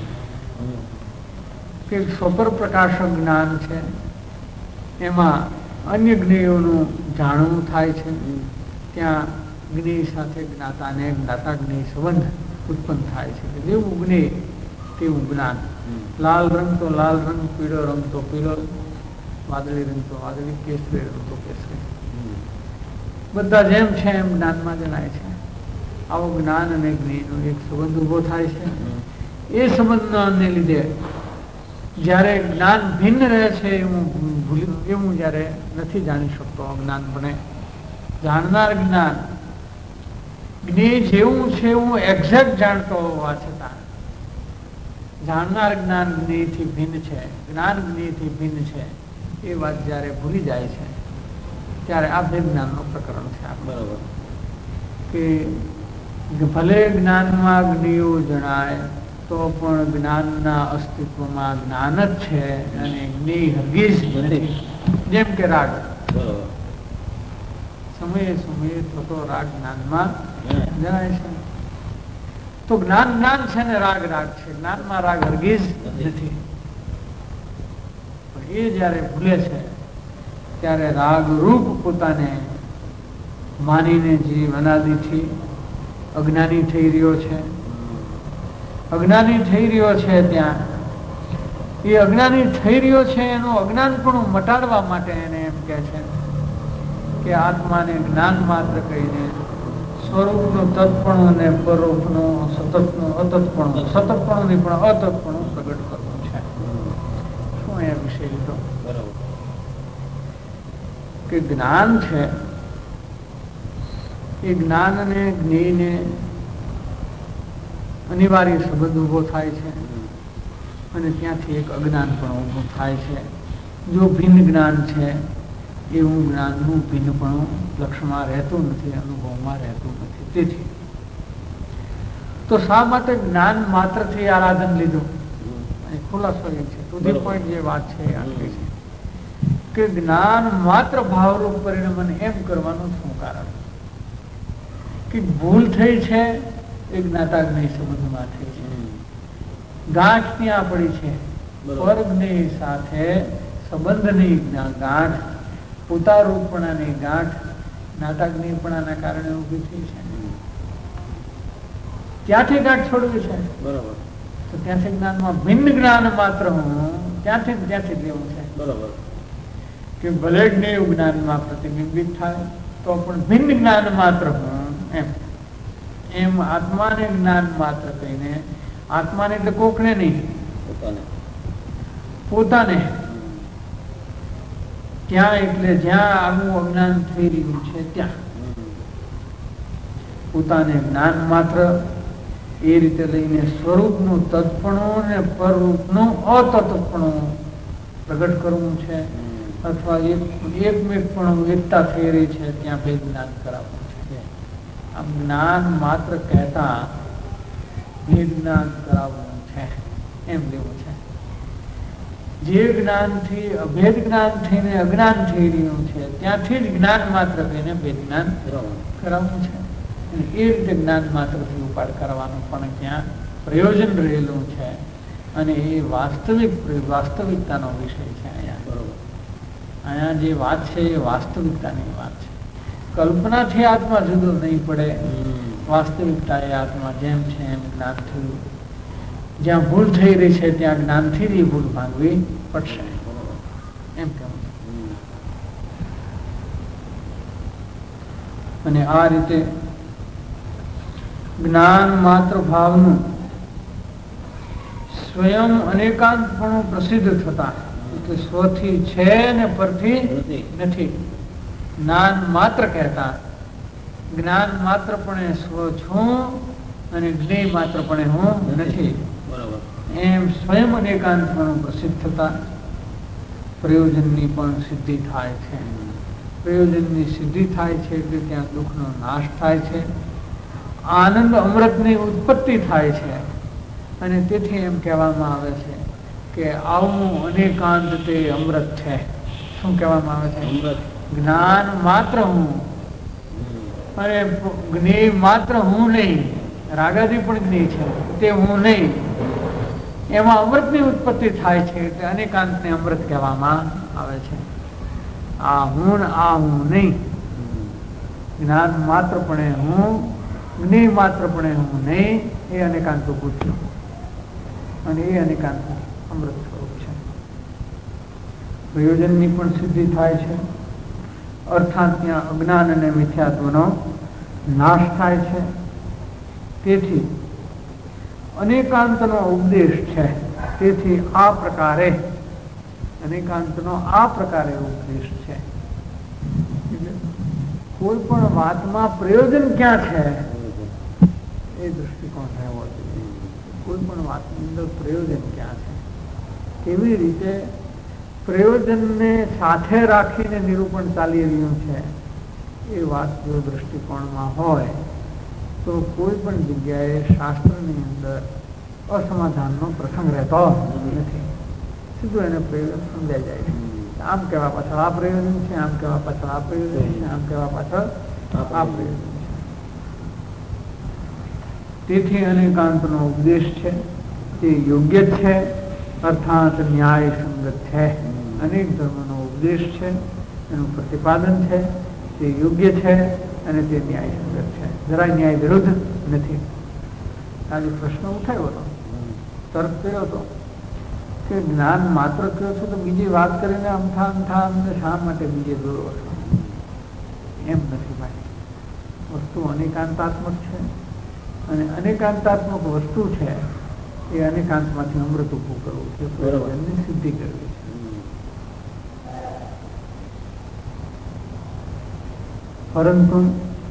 કે સ્વપર પ્રકાશક જ્ઞાન છે એમાં અન્ય જ્ઞેયોનું જાણવું થાય છે. ત્યાં જ્ઞેય સાથે જ્ઞાતાને જ્ઞાતાગ્નેય સંબંધ ઉત્પન્ન થાય છે. જેવું જ્ઞેય તેવું જ્ઞાન. લાલ રંગ તો લાલ રંગ, પીળો રંગ તો પીળો, વાદળી રંગ તો વાદળી, કેસરી રંગ તો કેસરી, બધા જેમ છે એમ જ્ઞાનમાં જણાય છે. આવો જ્ઞાન અને જ્ઞેયનો એક સંબંધ ઉભો થાય છે. એ સંબંધને લીધે જ્યારે જ્ઞાન ભિન્ન રહે છે એવું જ્યારે નથી જાણી શકતો અજ્ઞાન બને. જાણનાર જ્ઞાન જ્ઞેય જેવું છે એવું એક્ઝેક્ટ જાણતો હોવા છતાં જાણનાર જ્ઞાન જ્ઞેયથી ભિન્ન છે, જ્ઞાન જ્ઞેયથી ભિન્ન છે એ વાત જ્યારે ભૂલી જાય છે ત્યારે આ ભેદ જ્ઞાનનું પ્રકરણ છે. બરોબર કે ભલે જ્ઞાનમાં જ્ઞેયો જણાય તો પણ જ્ઞાનના અસ્તિત્વમાં જ્ઞાન જ છે અને જ્ઞેય હરગીઝ નથી. જેમ કે રાગ, સમયે સમયે થતો રાગ જ્ઞાનમાં જણાય છે. તો જ્ઞાન જ્ઞાન છે ને રાગ રાગ છે, જ્ઞાનમાં રાગ હરગીઝ નથી. પણ એ જયારે ભૂલે છે ત્યારે રાગ રૂપ પોતાને માનીને જીવ અનાદિથી અજ્ઞાની થઈ રહ્યો છે. અજ્ઞાની થઈ રહ્યો છે ત્યાં એ અજ્ઞાની થઈ રહ્યો છે એનું અજ્ઞાનપણું મટાડવા માટે એને એમ કહે છે કે આત્માને જ્ઞાન માત્ર કહીને સ્વરૂપનું તત્પણું અને પરોપનું સતતનું અતત્પણું, સતતપણું નહીં પણ અતત્પણું પ્રગટ પ્રગટ કરવું છે. શું અહીંયા વિષય લીધો બરોબર. કે જ્ઞાન છે એ જ્ઞાન અને જ્ઞેયને અનિવાર્ય સંબંધ ઊભો થાય છે અને ત્યાંથી એક અજ્ઞાન પણ ઊભું થાય છે. જો ભિન્ન જ્ઞાન છે એવું જ્ઞાનનું ભિન્નપણું લક્ષમાં રહેતું નથી, અનુભવમાં રહેતું નથી. તેથી તો શા માટે જ્ઞાન માત્રથી આરાધન લીધું? ખુલાસો એ છે, ટુ ધી પોઈન્ટ જે વાત છે એ આટલી છે કે જ્ઞાન માત્ર ભાવરૂપ પરિણમન એમ કરવાનું શું કારણ? કે ભૂલ થઈ છે એ જ્ઞાતાજ્ઞેય સંબંધમાં થઈ છે. ગાંઠ ત્યાં પડી છે, પરજ્ઞેય સાથે સંબંધની ગાંઠ, પોતારૂપણાની ગાંઠ જ્ઞાતાજ્ઞેયપણાના કારણે ઊભી થઈ છે. ત્યાંથી ગાંઠ છોડવી છે. બરોબર. તો ત્યાંથી જ્ઞાનમાં ભિન્ન જ્ઞાન માત્ર હું ત્યાંથી જ લેવું છે. બરોબર. કે ભલે જ્ઞેય જ્ઞાનમાં પ્રતિબિંબિત થાય તો પણ ભિન્ન જ્ઞાન માત્ર હું એમ આત્માને જ્ઞાન માત્ર કહીને, આત્માને એટલે કોકને નહીં, પોતાને ત્યાં એટલે જ્યાં આવું અજ્ઞાન થઈ રહ્યું છે ત્યાં પોતાને જ્ઞાન માત્ર એ રીતે લઈને સ્વરૂપનું તત્પણું ને પરરૂપનું અતત્પણું પ્રગટ કરવું છે, અથવા એકમેકપણું એકતા થઈ રહી છે ત્યાં ભેદ જ્ઞાન કરાવવું છે. આમ જ્ઞાન માત્ર કહેતા ભેદ જ્ઞાન કરાવવું છે એમ લેવું છે. જે જ્ઞાનથી અભેદ જ્ઞાન થઈને અજ્ઞાન થઈ રહ્યું છે ત્યાંથી જ જ્ઞાન માત્ર કહીને ભેદ જ્ઞાન કરાવવું છે. એ રીતે જ્ઞાન માત્રથી ઉપાડ કરવાનું પણ ત્યાં પ્રયોજન રહેલું છે અને એ વાસ્તવિકતાનો વિષય છે. અહીંયા જે વાત છે એ વાસ્તવિકતાની વાત છે. કલ્પનાથી આત્મા જુદો નહીં પડે, વાસ્તવિકતા એ આત્મા જેમ છે એમ જ્ઞાન થયું. જ્યાં ભૂલ થઈ રહી છે ત્યાં જ્ઞાનથી જ ભૂલ ભાંગવી પડશે એમ કહેવું. અને આ રીતે જ્ઞાન માત્ર ભાવનું સ્વયં અનેકાંતપણું પ્રસિદ્ધ થતા, એટલે સ્વથી છે ને પરથી નથી. જ્ઞાન માત્ર કહેતા જ્ઞાન માત્રપણે સ્વ છું અને જ્ઞેય માત્રપણે હું નથી એમ સ્વયં અનેકાંતપણું પ્રસિદ્ધ થતા પ્રયોજનની પણ સિદ્ધિ થાય છે. પ્રયોજનની સિદ્ધિ થાય છે એટલે ત્યાં દુઃખનો નાશ થાય છે, આનંદ અમૃતની ઉત્પત્તિ થાય છે. અને તેથી એમ કહેવામાં આવે છે કે આવું અનેકાંત તે અમૃત છે. શું કહેવામાં આવે છે? અમૃત. જ્ઞાન માત્ર હું અને જ્ઞેય માત્ર હું નહીં, રાગાદી પણ જ્ઞેય છે તે હું નહીં, એમાં અમૃતની ઉત્પત્તિ થાય છે એટલે અનેકાંતને અમૃત કહેવામાં આવે છે. આ હું ને આ હું નહીં, જ્ઞાન માત્રપણે હું, જ્ઞેય માત્રપણે હું નહીં, એ અનેકાંત ઉભું થયું અને એ અનેકાંત અમૃત સ્વરૂપ છે. પ્રયોજનની પણ સિદ્ધિ થાય છે, અર્થાત ત્યાં અજ્ઞાન અને મિથ્યાત્વનો નાશ થાય છે. તેથી અનેકાંતનો ઉપદેશ છે. તેથી આ પ્રકારે અનેકાંતનો આ પ્રકારે ઉપદેશ છે. કોઈ પણ વાતમાં પ્રયોજન ક્યાં છે એ દૃષ્ટિકોણ રહેવો જોઈએ. કોઈ પણ વાતની અંદર પ્રયોજન ક્યાં છે, કેવી રીતે પ્રયોજનને સાથે રાખીને નિરૂપણ ચાલી રહ્યું છે એ વાત જો દૃષ્ટિકોણમાં હોય તો કોઈ પણ જગ્યાએ શાસ્ત્રની અંદર અસમાધાનનો પ્રસંગ રહેતો નથી. સીધું એને પ્રયોજન સમજાઈ જાય છે. આમ કહેવા પાછળ આ પ્રયોજન છે, આમ કહેવા પાછળ આ પ્રયોજન છે, આમ કહેવા પાછળ આ પ્રયોજન છે. તેથી અનેકાંતનો ઉપદેશ છે તે યોગ્ય છે, અર્થાત ન્યાય સંગત છે. અનેક ધર્મનો ઉપદેશ છે, એનું પ્રતિપાદન છે, તે યોગ્ય છે અને તે ન્યાય સંગત છે. જરાય ન્યાય વિરુદ્ધ નથી. આજે પ્રશ્ન ઉઠાયો હતો, તર્ક કર્યો હતો કે જ્ઞાન માત્ર કયો છો તો બીજી વાત કરીને અમથા અમને શા માટે બીજે દોરો છો? એમ નથી ભાઈ. વસ્તુ અનેકાંતાત્મક છે અને અનેકાંતાત્મક વસ્તુ છે એ અનેકાંતમાંથી અમૃત ઊભું કરવું છે, પ્રયોજનની સિદ્ધિ કરવી છે. પરંતુ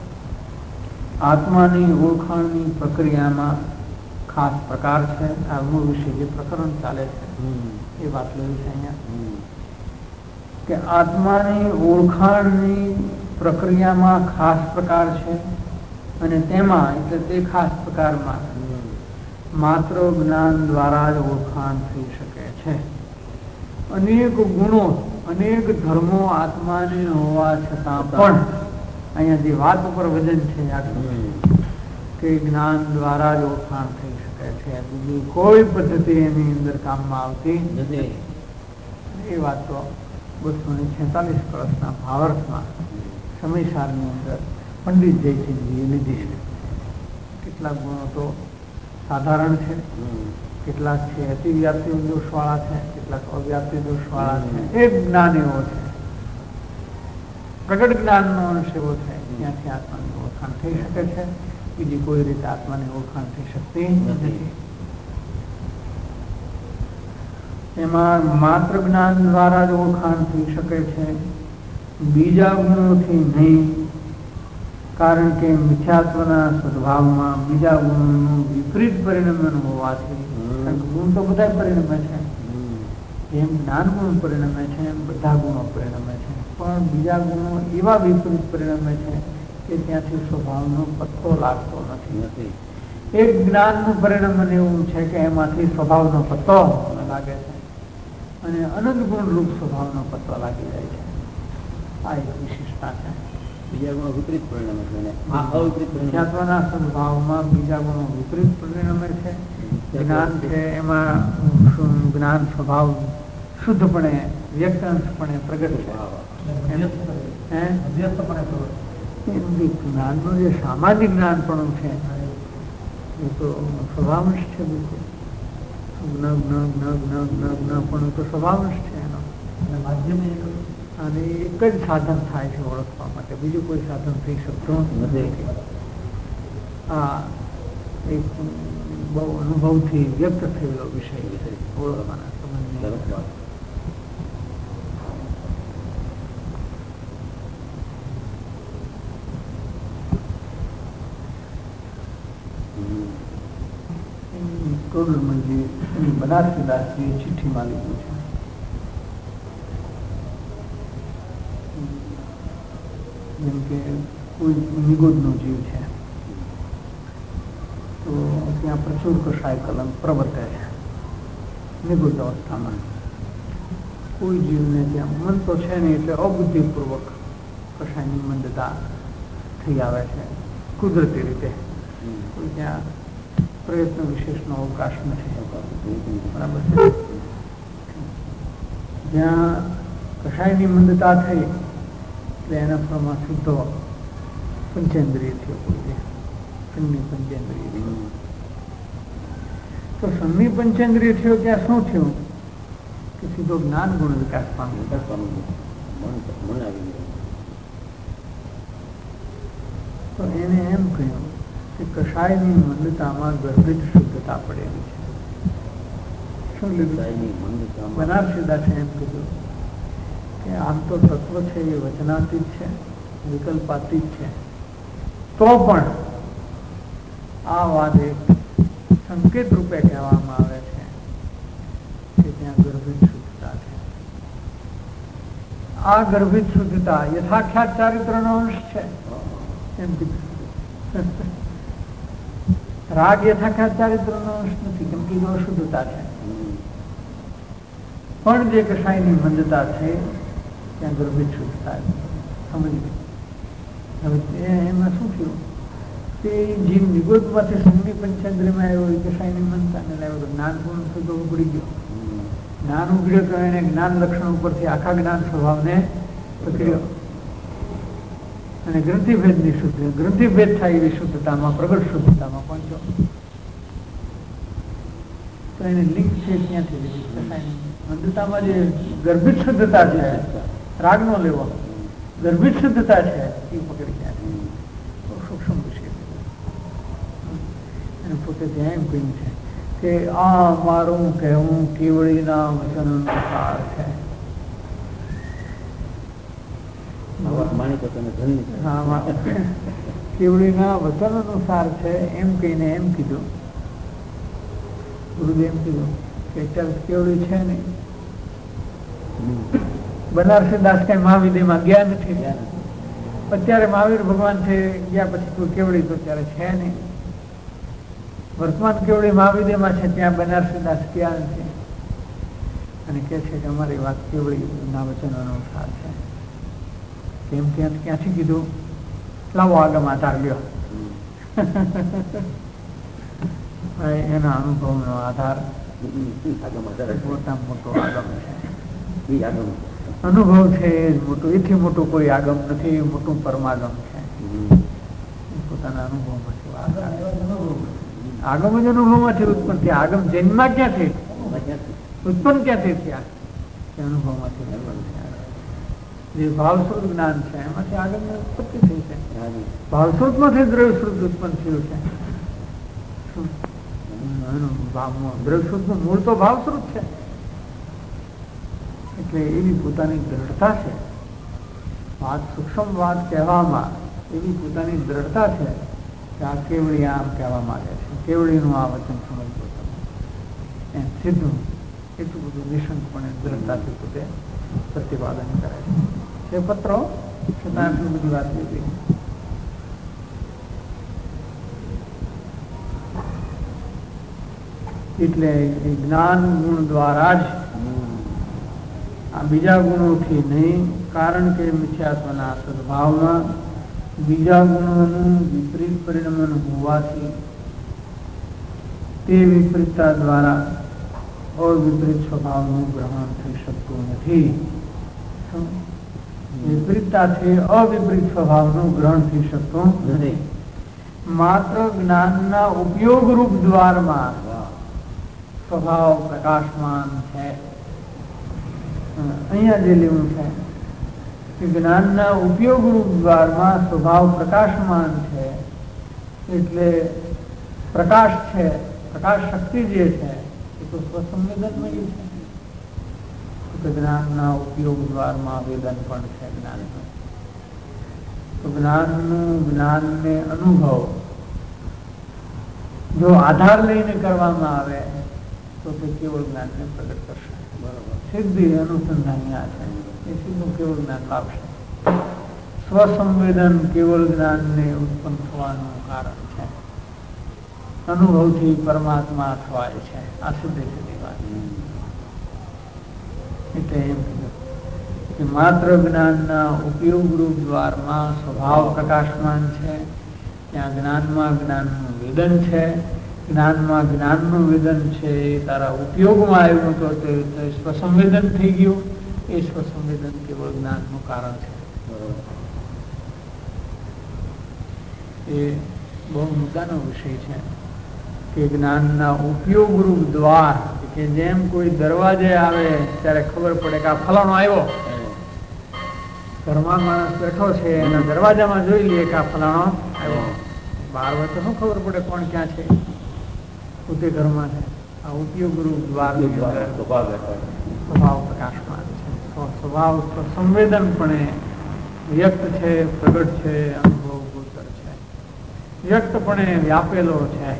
આત્માની ઓળખાણની પ્રક્રિયામાં ખાસ પ્રકાર છે. આ મૂળ વિશે જે પ્રકરણ ચાલે છે એ વાત લેવી છે અહીંયા કે આત્માની ઓળખાણની પ્રક્રિયામાં ખાસ પ્રકાર છે અને તેમાં એટલે તે ખાસ પ્રકારમાં માત્ર જ્ઞાન દ્વારા જ ઓળખાણ થઈ શકે છે. અનેક ગુણો અનેક ધર્મો આત્માને હોવા છતાં પણ અહીંયા જે વાત ઉપર વજન છે કે જ્ઞાન દ્વારા જ ઓળખાણ થઈ શકે છે, બીજી કોઈ પદ્ધતિ એની અંદર કામમાં આવતી નથી. એ વાત તો 246 વર્ષના ભાવાર્થમાં સમયસારની અંદર પંડિત જયસિંહજીએ લીધી છે. કેટલાક ગુણો તો સાધારણ છે, કેટલાક છે અતિવ્યાપ્તિ દોષવાળા છે, કેટલાક અવ્યાપ્તિ દોષવાળા છે. એક જ્ઞાન એવો છે, પ્રગટ જ્ઞાનનો અંશ એવો છે, ત્યાંથી આત્માની ઓળખાણ થઈ શકે છે. બીજી કોઈ રીતે આત્માની ઓળખાણ થઈ શકતી નથી. એમાં માત્ર જ્ઞાન દ્વારા જ ઓળખાણ થઈ શકે છે, બીજા ગુણોથી નહીં. કારણ કે મિથ્યાત્વના સદભાવમાં બીજા ગુણોનું વિપરીત પરિણમન હોવાથી, ગુણ તો બધા પરિણમે છે, જેમ જ્ઞાન ગુણ પરિણમે છે એમ બધા ગુણો પરિણમે છે, પણ બીજા ગુણો એવા વિપરીત પરિણમે છે કે ત્યાંથી સ્વભાવનો પત્તો લાગતો નથી. એક જ્ઞાનનું પરિણમન એવું છે કે એમાંથી સ્વભાવનો પત્તો લાગે છે અને અનંત ગુણ રૂપ સ્વભાવનો પત્તો લાગી જાય છે. આ એક વિશેષતા છે. બીજા ગુણો વિપરીત પરિણમે છે. મિથ્યાત્વના સદભાવમાં બીજા ગુણો વિપરીત પરિણમે છે. જ્ઞાન છે એમાં જ્ઞાન સ્વભાવ શુદ્ધપણે વ્યક્તાંશપણે પ્રગટ છે. જ્ઞાનનું જે સામાજિક જ્ઞાનપણું છે એ તો સ્વભાવંશ છે. બિલકુલ જ્ઞાનપણું તો સ્વભાવંશ છે એનો. અને એક જ સાધન થાય છે ઓળખવા માટે, બીજું કોઈ સાધન થઈ શકતું નથી. આ એક બહુ અનુભવથી વ્યક્ત થયેલો વિષય છે ઓળખવાના સંબંધમાં. ટોડરમલજી બનારસીદાસજીએ ચિઠ્ઠીમાં લીધું છે. જેમ કે કોઈ નિગોદનો જીવ છે તો ત્યાં પ્રચુર કષાય કલંક પ્રવર્તે છે નિગોદ અવસ્થામાં. કોઈ જીવને ત્યાં મન તો છે નહીં એટલે અબુદ્ધિપૂર્વક કષાયની મંદતા થઈ આવે છે કુદરતી રીતે. કોઈ ત્યાં પ્રયત્ન વિશેષનો અવકાશ નથી. બરાબર છે. જ્યાં કષાયની મંદતા થઈ એટલે એના ફળમાં શુદ્ધ પંચેન્દ્રિય થયો. કોઈ સન્ની પંચેન્દ્રિય થયો તો સન્ની પંચેન્દ્રિય થયો ત્યાં શું થયું કે સીધો જ્ઞાન ગુણ વિકાસ પામ્યો. તો એને એમ કહ્યું કે કષાયની મંદતામાં ગર્ભિત શુદ્ધતા પડેલી છે. શું લીધું? બનારસીદાસે એમ કીધું કે આમ તો તત્વ છે એ વચનાતીત છે, વિકલ્પાતીત છે, તો પણ આ વાત એક સંકેત રૂપે કહેવામાં આવે છે કે ત્યાં ગર્ભિત શુદ્ધતા છે. આ ગર્ભિત શુદ્ધતા યથાખ્યાત ચારિત્રનો અંશ છે એમ કીધું. રાગ યથાખ્યાત ચારિત્રનો અંશ નથી, કેમ કે અશુદ્ધતા છે. પણ જે કષાયની મંદતા છે ત્યાં ગર્ભિત શુદ્ધતા સમજી. હવે એમાં શું થયું કે જીવ નિગોદમાંથી સંગની પંચેન્દ્રિયમાં આવ્યો એ કષાયની મંદતાને લાવ્યો તો જ્ઞાન પૂર્ણ થતો ઉગડી ગયો. જ્ઞાન ઉગડ્યો તો એને જ્ઞાન લક્ષણ ઉપરથી આખા જ્ઞાન સ્વભાવને પકડ્યો અને ગ્રંથિભેદની શુદ્ધ ગ્રંથિભેદ થાય એવી શુદ્ધતામાં પ્રગટ શુદ્ધતામાં પહોંચ્યો. તો એને લિંક છે ત્યાંથી લીધી. મંદતામાં જે ગર્ભિત શુદ્ધતા છે, રાગ નો લેવો, ગર્ભિત શુદ્ધતા છે એ પકડી જાય. સૂક્ષ્મ વિષય એને પોતે ત્યાં એમ કહ્યું છે કે આ મારું કહેવું કેવળીના વચન અનુસાર છે. કેવળીના વચન અનુસાર છે એમ કહીને એમ કીધું, ગુરુદેવ એમ કીધું કે ચાલ કેવળી છે ને, બનારસી દાસ કઈ મહાવિદ્યમાં ગયા નથી. અત્યારે મહાવીર ભગવાન છે ગયા પછી કોઈ કેવળી તો ત્યારે છે નહીં. વર્તમાન કેવળી મહાવિદ્યમાં છે, ત્યાં બનારસી દાસ ગયા નથી અને કે છે કે અમારી વાત કેવળી ના વચન અનુસાર છે. કેમ ક્યાંથી કીધું? લાવો આગમ આધાર લ્યો. એના અનુભવનો આધાર મોટા મોટો આગમ છે. અનુભવ છે મોટું, એથી મોટું કોઈ આગમ નથી, મોટું પરમાગમ છે. પોતાના અનુભવમાંથી આગમ જ અનુભવમાંથી ઉત્પન્ન થયા. આગમ જન્મમાં ક્યાંથી ઉત્પન્ન ક્યાંથી થયા? તે અનુભવમાંથી ઉત્પન્ન થયા. જે ભાવસ્વરૂપ જ્ઞાન છે એમાંથી આગળની ઉત્પત્તિ થઈ છે. ભાવસ્વરૂપમાંથી દ્રવ્યસ્વરૂપ ઉત્પન્ન થયું છે. દ્રવ્યસ્વરૂપનું મૂળ તો ભાવસ્વરૂપ છે. એટલે એવી પોતાની દ્રઢતા છે. વાત સૂક્ષ્મ વાત કહેવામાં એવી પોતાની દ્રઢતા છે કે આ કેવળી આમ કહેવા માંગે છે. કેવળીનું આ વચન સમજવું તમે એમ સીધું એટલું બધું નિશંકપણે દ્રઢતાથી પોતે પ્રતિપાદન કરે છે. એ પત્રો છતાં આટલી બધી વાત લીધી. એટલે જ્ઞાન ગુણ દ્વારા જ, આ બીજા ગુણોથી નહીં. કારણ કે મિથ્યાત્વના સદભાવમાં બીજા ગુણોનું વિપરીત પરિણમન હોવાથી તે વિપરીતતા દ્વારા અવિપરીત સ્વભાવનું ગ્રહણ થઈ શકતું નથી. વિપરીતતાથી અવિપરીત સ્વભાવનું ગ્રહણ થઈ શકતું નથી. માત્ર જ્ઞાનના ઉપયોગ રૂપ દ્વારમાં સ્વભાવ પ્રકાશમાન છે. અહીંયા જે લેવું છે કે જ્ઞાનના ઉપયોગ રૂપ દ્વારમાં સ્વભાવ પ્રકાશમાન છે. એટલે પ્રકાશ છે, પ્રકાશ શક્તિ જે છે એ તો સ્વસંવેદનમય છે. જ્ઞાનના ઉપયોગ દ્વારમાં વેદન પણ છે. જ્ઞાન તો જ્ઞાનને અનુભવ જો આધાર લઈને કરવામાં આવે તો તે કેવળ જ્ઞાનને પ્રગટ કરશે. બરોબર. સિદ્ધિ અનુસંધાન છે એ સીધું કેવળ જ્ઞાન લાવશે. સ્વસંવેદન કેવળ જ્ઞાનને ઉત્પન્ન થવાનું કારણ છે. અનુભવથી પરમાત્મા થવાય છે. આ સીધી વાત. એટલે એમ કે માત્ર જ્ઞાનના ઉપયોગ રૂપ દ્વારમાં સ્વભાવ પ્રકાશમાન છે. ત્યાં જ્ઞાનમાં જ્ઞાનનું વેદન છે. જ્ઞાનમાં જ્ઞાનનું વેદન છે એ તારા ઉપયોગમાં આવ્યું તો તે સ્વસંવેદન થઈ ગયું. એ સ્વસંવેદન કેવળ જ્ઞાનનું કારણ છે. એ બહુ મુદ્દાનો વિષય છે કે જ્ઞાનના ઉપયોગ રૂપ દ્વાર, કે જેમ કોઈ દરવાજે આવે ત્યારે ખબર પડે કે આ ફલાણો આવ્યો. ઘરમાં માણસ બેઠો છે એના દરવાજામાં જોઈ લઈએ કે આ ફલાણો આવ્યો. બહાર હોય તો શું ખબર પડે કોણ ક્યાં છે? પોતે ઘરમાં છે. આ ઉપયોગ રૂપ દ્વાર સ્વભાવ પ્રકાશમાન છે. સ્વભાવ સંવેદનપણે વ્યક્ત છે, પ્રગટ છે, અનુભવ ગોચર છે. વ્યક્તપણે વ્યાપેલો છે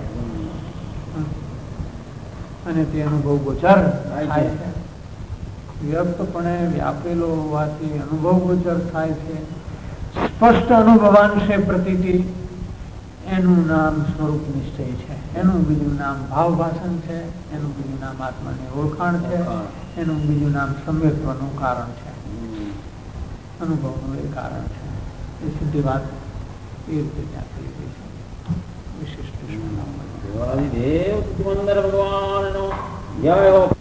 અને તે અનુભવ ગોચર થાય છે. વ્યક્તપણે વ્યાપેલો હોવાથી અનુભવ ગોચર થાય છે. સ્પષ્ટ અનુભવાંશે પ્રતીતિ, એનું નામ સ્વરૂપ નિશ્ચય છે. એનું બીજું નામ ભાવભાષણ છે. એનું બીજું નામ આત્માની ઓળખાણ છે. એનું બીજું નામ સમ્યક્ત્વનું કારણ છે. અનુભવનું એ કારણ છે. એ સીધી વાત એ રીતે ત્યાંથી લીધી છે. વિશિષ્ટ ભગવાન